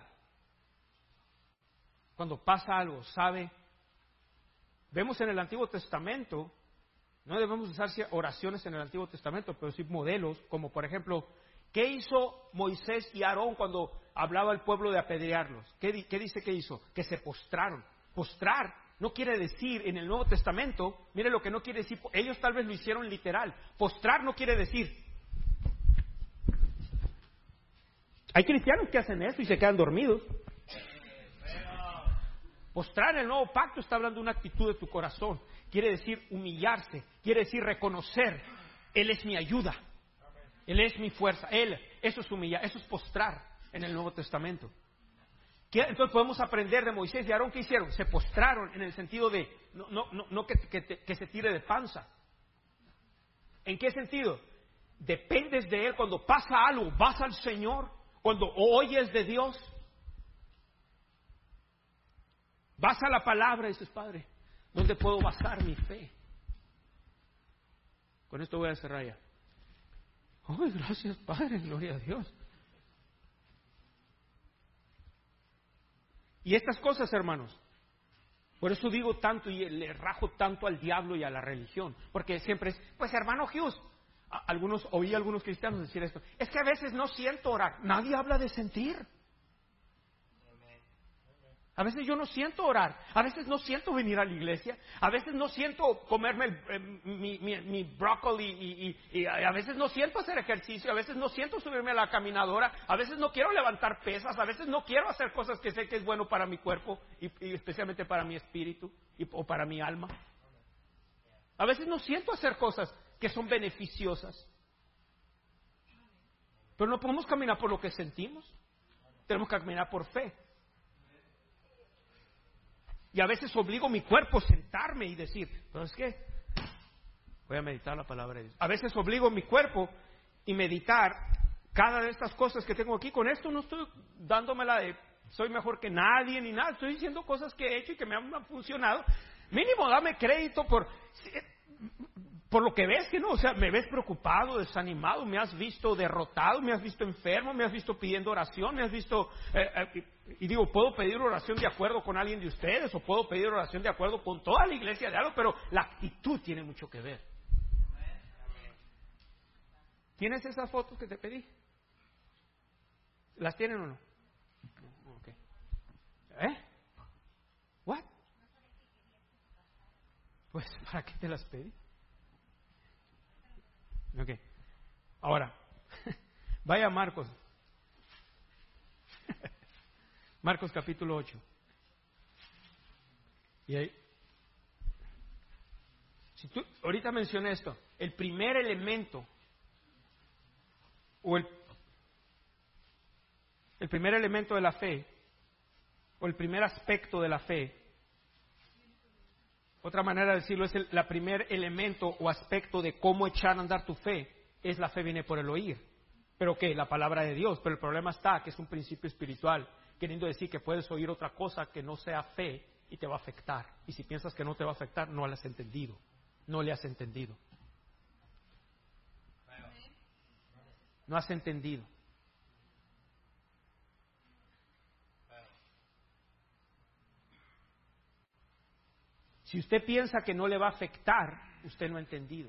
Cuando pasa algo, sabe. Vemos en el Antiguo Testamento, no debemos usar oraciones en el Antiguo Testamento, pero sí modelos, como por ejemplo, ¿qué hizo Moisés y Aarón cuando hablaba al pueblo de apedrearlos? ¿Qué dice que hizo? Que se postraron. Postrar no quiere decir en el Nuevo Testamento, mire lo que no quiere decir, ellos tal vez lo hicieron literal. Postrar no quiere decir. Hay cristianos que hacen eso y se quedan dormidos. Postrar en el nuevo pacto está hablando de una actitud de tu corazón. Quiere decir humillarse, quiere decir reconocer, Él es mi ayuda, Él es mi fuerza, eso es humillar, eso es postrar en el Nuevo Testamento. Entonces podemos aprender de Moisés y Aarón. ¿Qué hicieron? Se postraron en el sentido de, no que se tire de panza. ¿En qué sentido? Dependes de Él. Cuando pasa algo, vas al Señor. Cuando oyes de Dios, vas a la palabra y dices, Padre, ¿dónde puedo basar mi fe? Con esto voy a cerrar ya. ¡Ay, gracias, Padre! Gloria a Dios. Y estas cosas, hermanos, por eso digo tanto y le rajo tanto al diablo y a la religión, porque siempre es, pues hermano Hughes, oí a algunos cristianos decir esto, es que a veces no siento orar. Nadie habla de sentir. A veces yo no siento orar, a veces no siento venir a la iglesia, a veces no siento comerme mi brócoli y a veces no siento hacer ejercicio, a veces no siento subirme a la caminadora, a veces no quiero levantar pesas, a veces no quiero hacer cosas que sé que es bueno para mi cuerpo y especialmente para mi espíritu o para mi alma. A veces no siento hacer cosas que son beneficiosas, pero no podemos caminar por lo que sentimos, tenemos que caminar por fe. Y a veces obligo mi cuerpo a sentarme y decir, pero es que voy a meditar la palabra de Dios. A veces obligo mi cuerpo y meditar cada de estas cosas que tengo aquí. Con esto no estoy dándomela de soy mejor que nadie ni nada. Estoy diciendo cosas que he hecho y que me han funcionado. Mínimo dame crédito por lo que ves que no. O sea, me ves preocupado, desanimado, me has visto derrotado, me has visto enfermo, me has visto pidiendo oración, me has visto... y digo, puedo pedir oración de acuerdo con alguien de ustedes o puedo pedir oración de acuerdo con toda la iglesia de algo, pero la actitud tiene mucho que ver. ¿Tienes esas fotos que te pedí? ¿Las tienen o no? Okay. ¿What? Pues, ¿para qué te las pedí? Ok. Ahora, vaya a Marcos. Marcos capítulo 8. Y ahí, si tú, ahorita mencioné esto, el primer elemento o el primer elemento de la fe o el primer aspecto de la fe, otra manera de decirlo es el primer elemento o aspecto de cómo echar a andar tu fe, es la fe viene por el oír. ¿Pero qué? La palabra de Dios. Pero el problema está que es un principio espiritual, queriendo decir que puedes oír otra cosa que no sea fe y te va a afectar. Y si piensas que no te va a afectar, no le has entendido. No le has entendido. No has entendido. Si usted piensa que no le va a afectar, usted no ha entendido.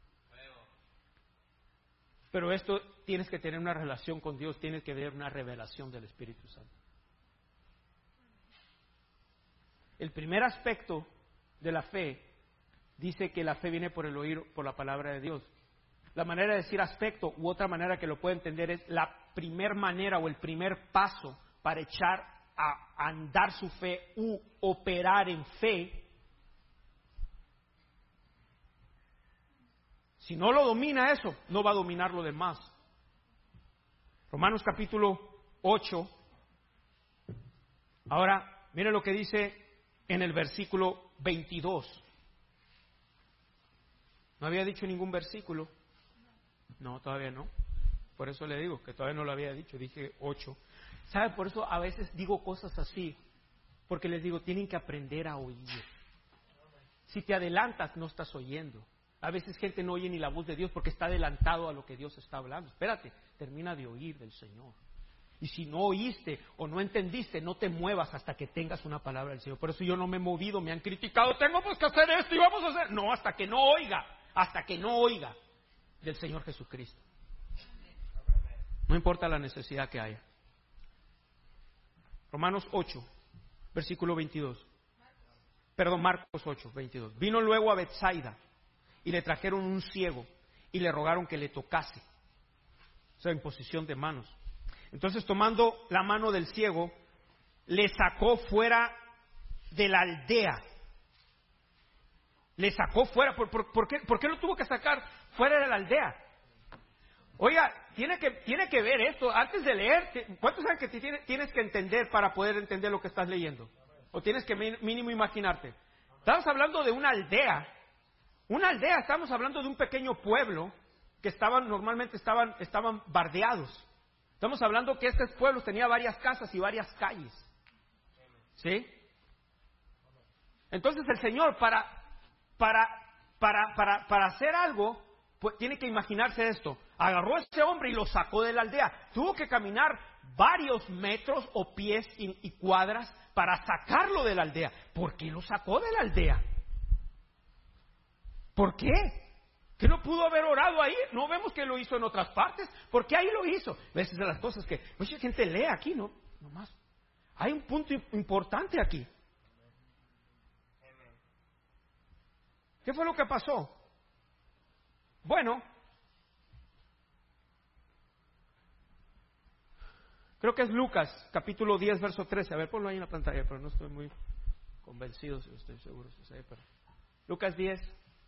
Pero esto tienes que tener una relación con Dios, tienes que ver una revelación del Espíritu Santo. El primer aspecto de la fe dice que la fe viene por el oír, por la palabra de Dios. La manera de decir aspecto u otra manera que lo puede entender es la primer manera o el primer paso para echar a andar su fe u operar en fe. Si no lo domina eso, no va a dominar lo demás. Romanos capítulo 8. Ahora, mire lo que dice en el versículo 22. ¿No había dicho ningún versículo? No, todavía no. Por eso le digo que todavía no lo había dicho, dije 8. ¿Sabe? Por eso a veces digo cosas así, porque les digo, tienen que aprender a oír. Si te adelantas, no estás oyendo. A veces gente no oye ni la voz de Dios porque está adelantado a lo que Dios está hablando. Espérate, termina de oír del Señor. Y si no oíste o no entendiste, no te muevas hasta que tengas una palabra del Señor. Por eso yo no me he movido, me han criticado, tengo que hacer esto y vamos a hacer. No, hasta que no oiga del Señor Jesucristo. No importa la necesidad que haya. Romanos 8, versículo 22. Marcos 8, 22. Vino luego a Betsaida y le trajeron un ciego y le rogaron que le tocase. O sea, imposición de manos. Entonces, tomando la mano del ciego, le sacó fuera de la aldea. Le sacó fuera. ¿Por qué lo tuvo que sacar fuera de la aldea? Oiga, tiene que ver esto. Antes de leer, ¿cuántos saben que tienes que entender para poder entender lo que estás leyendo? ¿O tienes que mínimo imaginarte? Estamos hablando de una aldea. Una aldea, estamos hablando de un pequeño pueblo que normalmente estaban bardeados. Estamos hablando que este pueblo tenía varias casas y varias calles. ¿Sí? Entonces el Señor para hacer algo, pues tiene que imaginarse esto. Agarró a ese hombre y lo sacó de la aldea. Tuvo que caminar varios metros o pies y cuadras para sacarlo de la aldea. ¿Por qué lo sacó de la aldea? ¿Por qué? ¿Que no pudo haber orado ahí? ¿No vemos que lo hizo en otras partes? ¿Por qué ahí lo hizo? A veces de las cosas que mucha gente lee aquí, ¿no? Nomás. Hay un punto importante aquí. ¿Qué fue lo que pasó? Bueno, creo que es Lucas, capítulo 10, verso 13. A ver, ponlo ahí en la pantalla, pero no estoy muy convencido, si estoy seguro. Pero Lucas 10.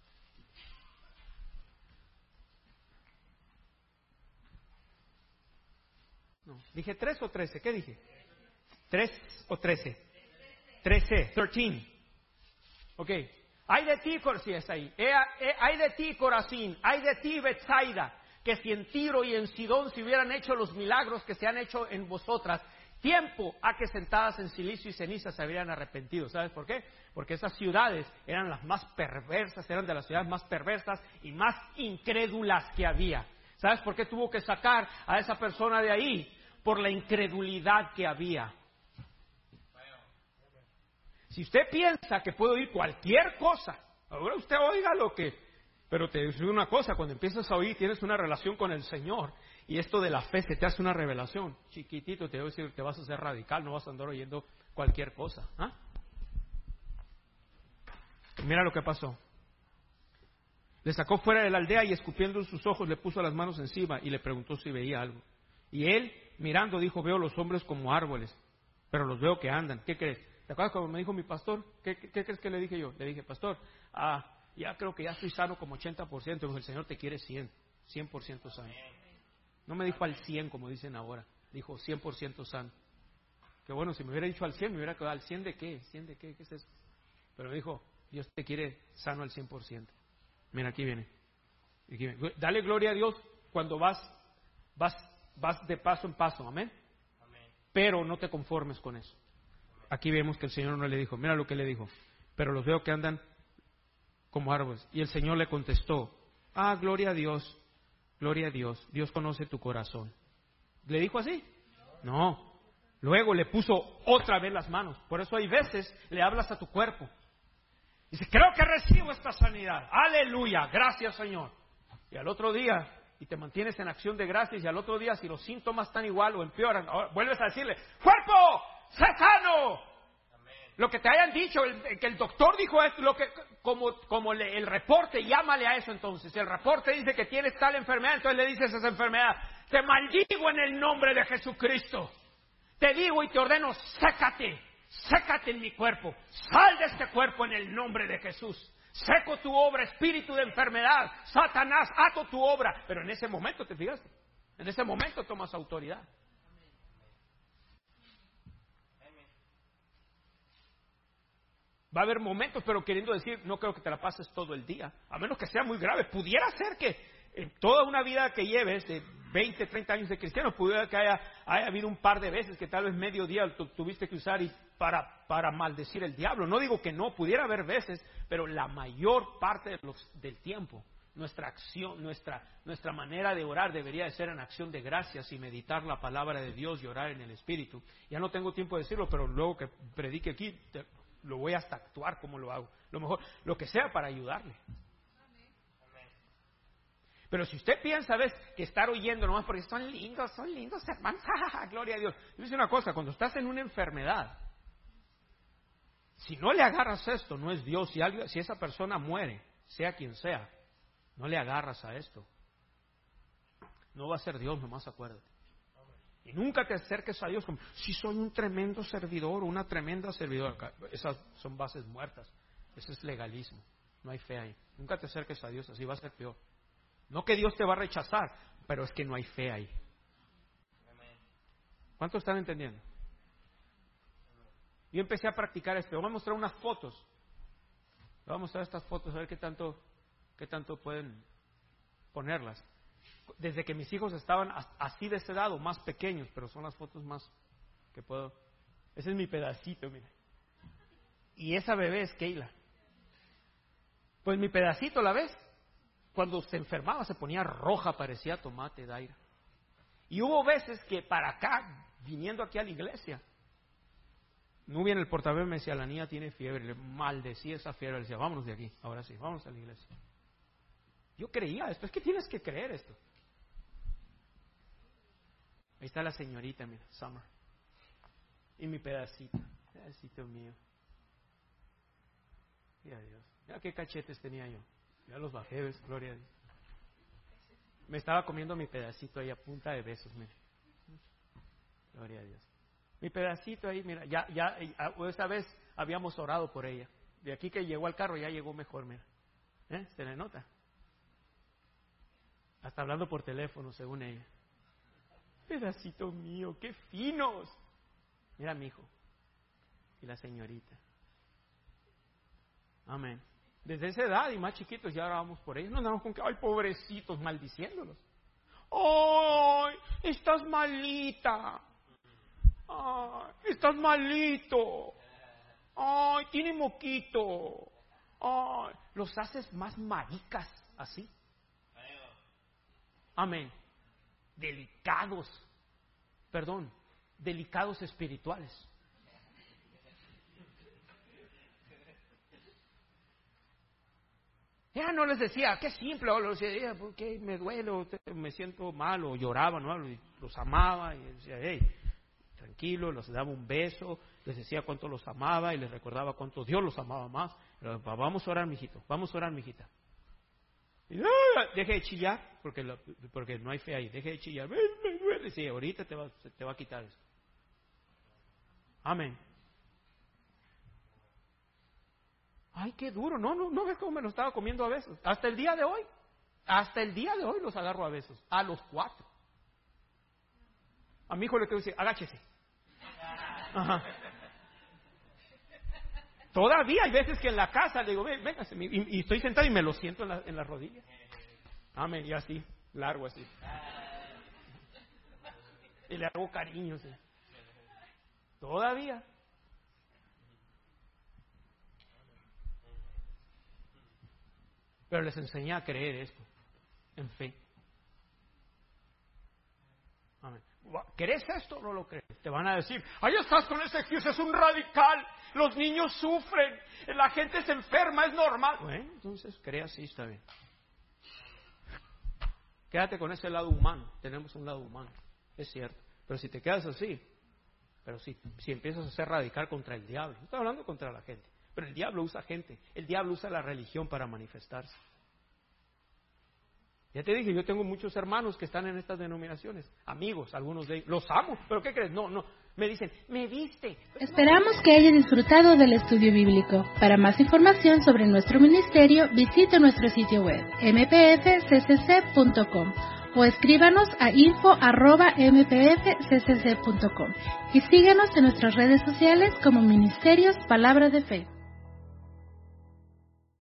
No, dije 3 o 13, ¿qué dije? 3 o 13. 13. Ok. Hay de ti, sí, es ahí. Hay de ti, Corazín. Hay de ti, Betsaida. Que si en Tiro y en Sidón se hubieran hecho los milagros que se han hecho en vosotras, tiempo a que sentadas en silicio y ceniza se habrían arrepentido. ¿Sabes por qué? Porque esas ciudades eran las más perversas, eran de las ciudades más perversas y más incrédulas que había. ¿Sabes por qué tuvo que sacar a esa persona de ahí? Por la incredulidad que había. Si usted piensa que puede oír cualquier cosa, ahora usted oiga lo que... Pero te digo una cosa, cuando empiezas a oír, tienes una relación con el Señor, y esto de la fe se te hace una revelación. Chiquitito, te voy a decir, te vas a hacer radical, no vas a andar oyendo cualquier cosa. ¿Ah? Mira lo que pasó. Le sacó fuera de la aldea y escupiendo en sus ojos le puso las manos encima y le preguntó si veía algo. Y él, mirando, dijo, veo los hombres como árboles, pero los veo que andan. ¿Qué crees? ¿Te acuerdas cuando me dijo mi pastor? ¿Qué crees que le dije yo? Le dije, pastor, ya creo que ya estoy sano como 80%, porque el Señor te quiere 100% sano. No me dijo al 100 como dicen ahora, dijo 100% sano. Que bueno, si me hubiera dicho al 100, me hubiera quedado al 100 de qué, ¿qué es eso? Pero me dijo, Dios te quiere sano al 100%. Mira, aquí viene. Dale gloria a Dios cuando vas de paso en paso, amén. Pero no te conformes con eso. Aquí vemos que el Señor no le dijo, mira lo que le dijo, pero los veo que andan como árboles. Y el Señor le contestó, gloria a Dios, Dios conoce tu corazón. ¿Le dijo así? No. Luego le puso otra vez las manos. Por eso hay veces le hablas a tu cuerpo. Dice, creo que recibo esta sanidad. Aleluya, gracias Señor. Y al otro día, y te mantienes en acción de gracias, y al otro día, si los síntomas están igual o empeoran, ahora vuelves a decirle, ¡cuerpo, sé sano! Amén. Lo que te hayan dicho, que el doctor dijo esto, como el reporte, llámale a eso entonces. Si el reporte dice que tienes tal enfermedad, entonces le dices a esa enfermedad, te maldigo en el nombre de Jesucristo. Te digo y te ordeno, sécate en mi cuerpo, sal de este cuerpo en el nombre de Jesús. Seco tu obra, espíritu de enfermedad, Satanás, ato tu obra. Pero en ese momento, ¿te fijaste? En ese momento tomas autoridad. Va a haber momentos, pero queriendo decir, no creo que te la pases todo el día, a menos que sea muy grave. Pudiera ser que en toda una vida que lleves de 20, 30 años de cristiano, pudiera que haya habido un par de veces que tal vez medio día tuviste que usar para maldecir el diablo. No digo que no, pudiera haber veces, pero la mayor parte del tiempo, nuestra acción, nuestra manera de orar debería de ser en acción de gracias y meditar la palabra de Dios y orar en el Espíritu. Ya no tengo tiempo de decirlo, pero luego que predique aquí, lo voy hasta actuar como lo hago. Lo mejor, lo que sea para ayudarle. Pero si usted piensa, ¿ves? Que estar oyendo nomás porque son lindos hermanos, gloria a Dios. Yo dice una cosa, cuando estás en una enfermedad, si no le agarras esto, no es Dios. Si esa persona muere, sea quien sea, no le agarras a esto, no va a ser Dios, nomás acuérdate. Y nunca te acerques a Dios como, si soy un tremendo servidor, una tremenda servidora. Esas son bases muertas. Ese es legalismo. No hay fe ahí. Nunca te acerques a Dios, así va a ser peor. No que Dios te va a rechazar, pero es que no hay fe ahí. ¿Cuántos están entendiendo? Yo empecé a practicar esto. Voy a mostrar unas fotos. Voy a mostrar estas fotos, a ver qué tanto pueden ponerlas. Desde que mis hijos estaban así de esa edad o más pequeños, pero son las fotos más que puedo. Ese es mi pedacito, mire. Y esa bebé es Keila. Pues mi pedacito, ¿la ves? Cuando se enfermaba se ponía roja, parecía tomate de aire. Y hubo veces que para acá, viniendo aquí a la iglesia, Nubia en el portabebés me decía, la niña tiene fiebre, le maldecía esa fiebre, le decía, vámonos de aquí, ahora sí, vamos a la iglesia. Yo creía esto, es que tienes que creer esto. Ahí está la señorita, mira, Summer. Y mi pedacito mío. Mira Dios, mira qué cachetes tenía yo. Ya los bajé, ¿ves? Gloria a Dios. Me estaba comiendo mi pedacito ahí a punta de besos, mira. Gloria a Dios. Mi pedacito ahí, mira, ya esta vez habíamos orado por ella. De aquí que llegó al carro ya llegó mejor, mira. ¿Se le nota? Hasta hablando por teléfono, según ella. Pedacito mío, qué finos. Mira mi hijo. Y la señorita. Amén. Desde esa edad y más chiquitos ya orábamos por ellos. No andamos con que, ay, pobrecitos, maldiciéndolos. Ay, estás malita. Ay, estás malito. Ay, tiene moquito. Ay, los haces más maricas así. Amén. Delicados espirituales. Ya no les decía, qué simple, o les decía, porque me duele, o me siento mal, o lloraba, ¿no? Y los amaba, y decía, hey, tranquilo, les daba un beso, les decía cuánto los amaba, y les recordaba cuánto Dios los amaba más. Pero, vamos a orar, mijito, vamos a orar, mijita. Y, deje de chillar, porque no hay fe ahí, deje de chillar, me duele, sí, ahorita te va a quitar eso. Amén. Ay, qué duro, no ves cómo me lo estaba comiendo a besos. Hasta el día de hoy los agarro a besos, a los 4. A mi hijo le tengo que decir, agáchese. Ajá. Todavía hay veces que en la casa le digo, véngase, y estoy sentado y me lo siento en las rodillas. Amén, y así, largo así. Y le hago cariño, sí. Todavía. Pero les enseñé a creer esto, en fe. Amén. ¿Crees esto o no lo crees? Te van a decir, ahí estás con ese excuse, es un radical, los niños sufren, la gente se enferma, es normal. Bueno, entonces cree así, está bien. Quédate con ese lado humano, tenemos un lado humano, es cierto. Pero si te quedas así, pero si empiezas a ser radical contra el diablo, no estoy hablando contra la gente, pero el diablo usa gente, el diablo usa la religión para manifestarse. Ya te dije, yo tengo muchos hermanos que están en estas denominaciones, amigos, algunos de ellos, los amo, pero ¿qué crees? No, me dicen, me viste. Esperamos que haya disfrutado del estudio bíblico. Para más información sobre nuestro ministerio, visite nuestro sitio web, mpfccc.com, o escríbanos a info@mpfccc.com y síguenos en nuestras redes sociales como Ministerios Palabra de Fe.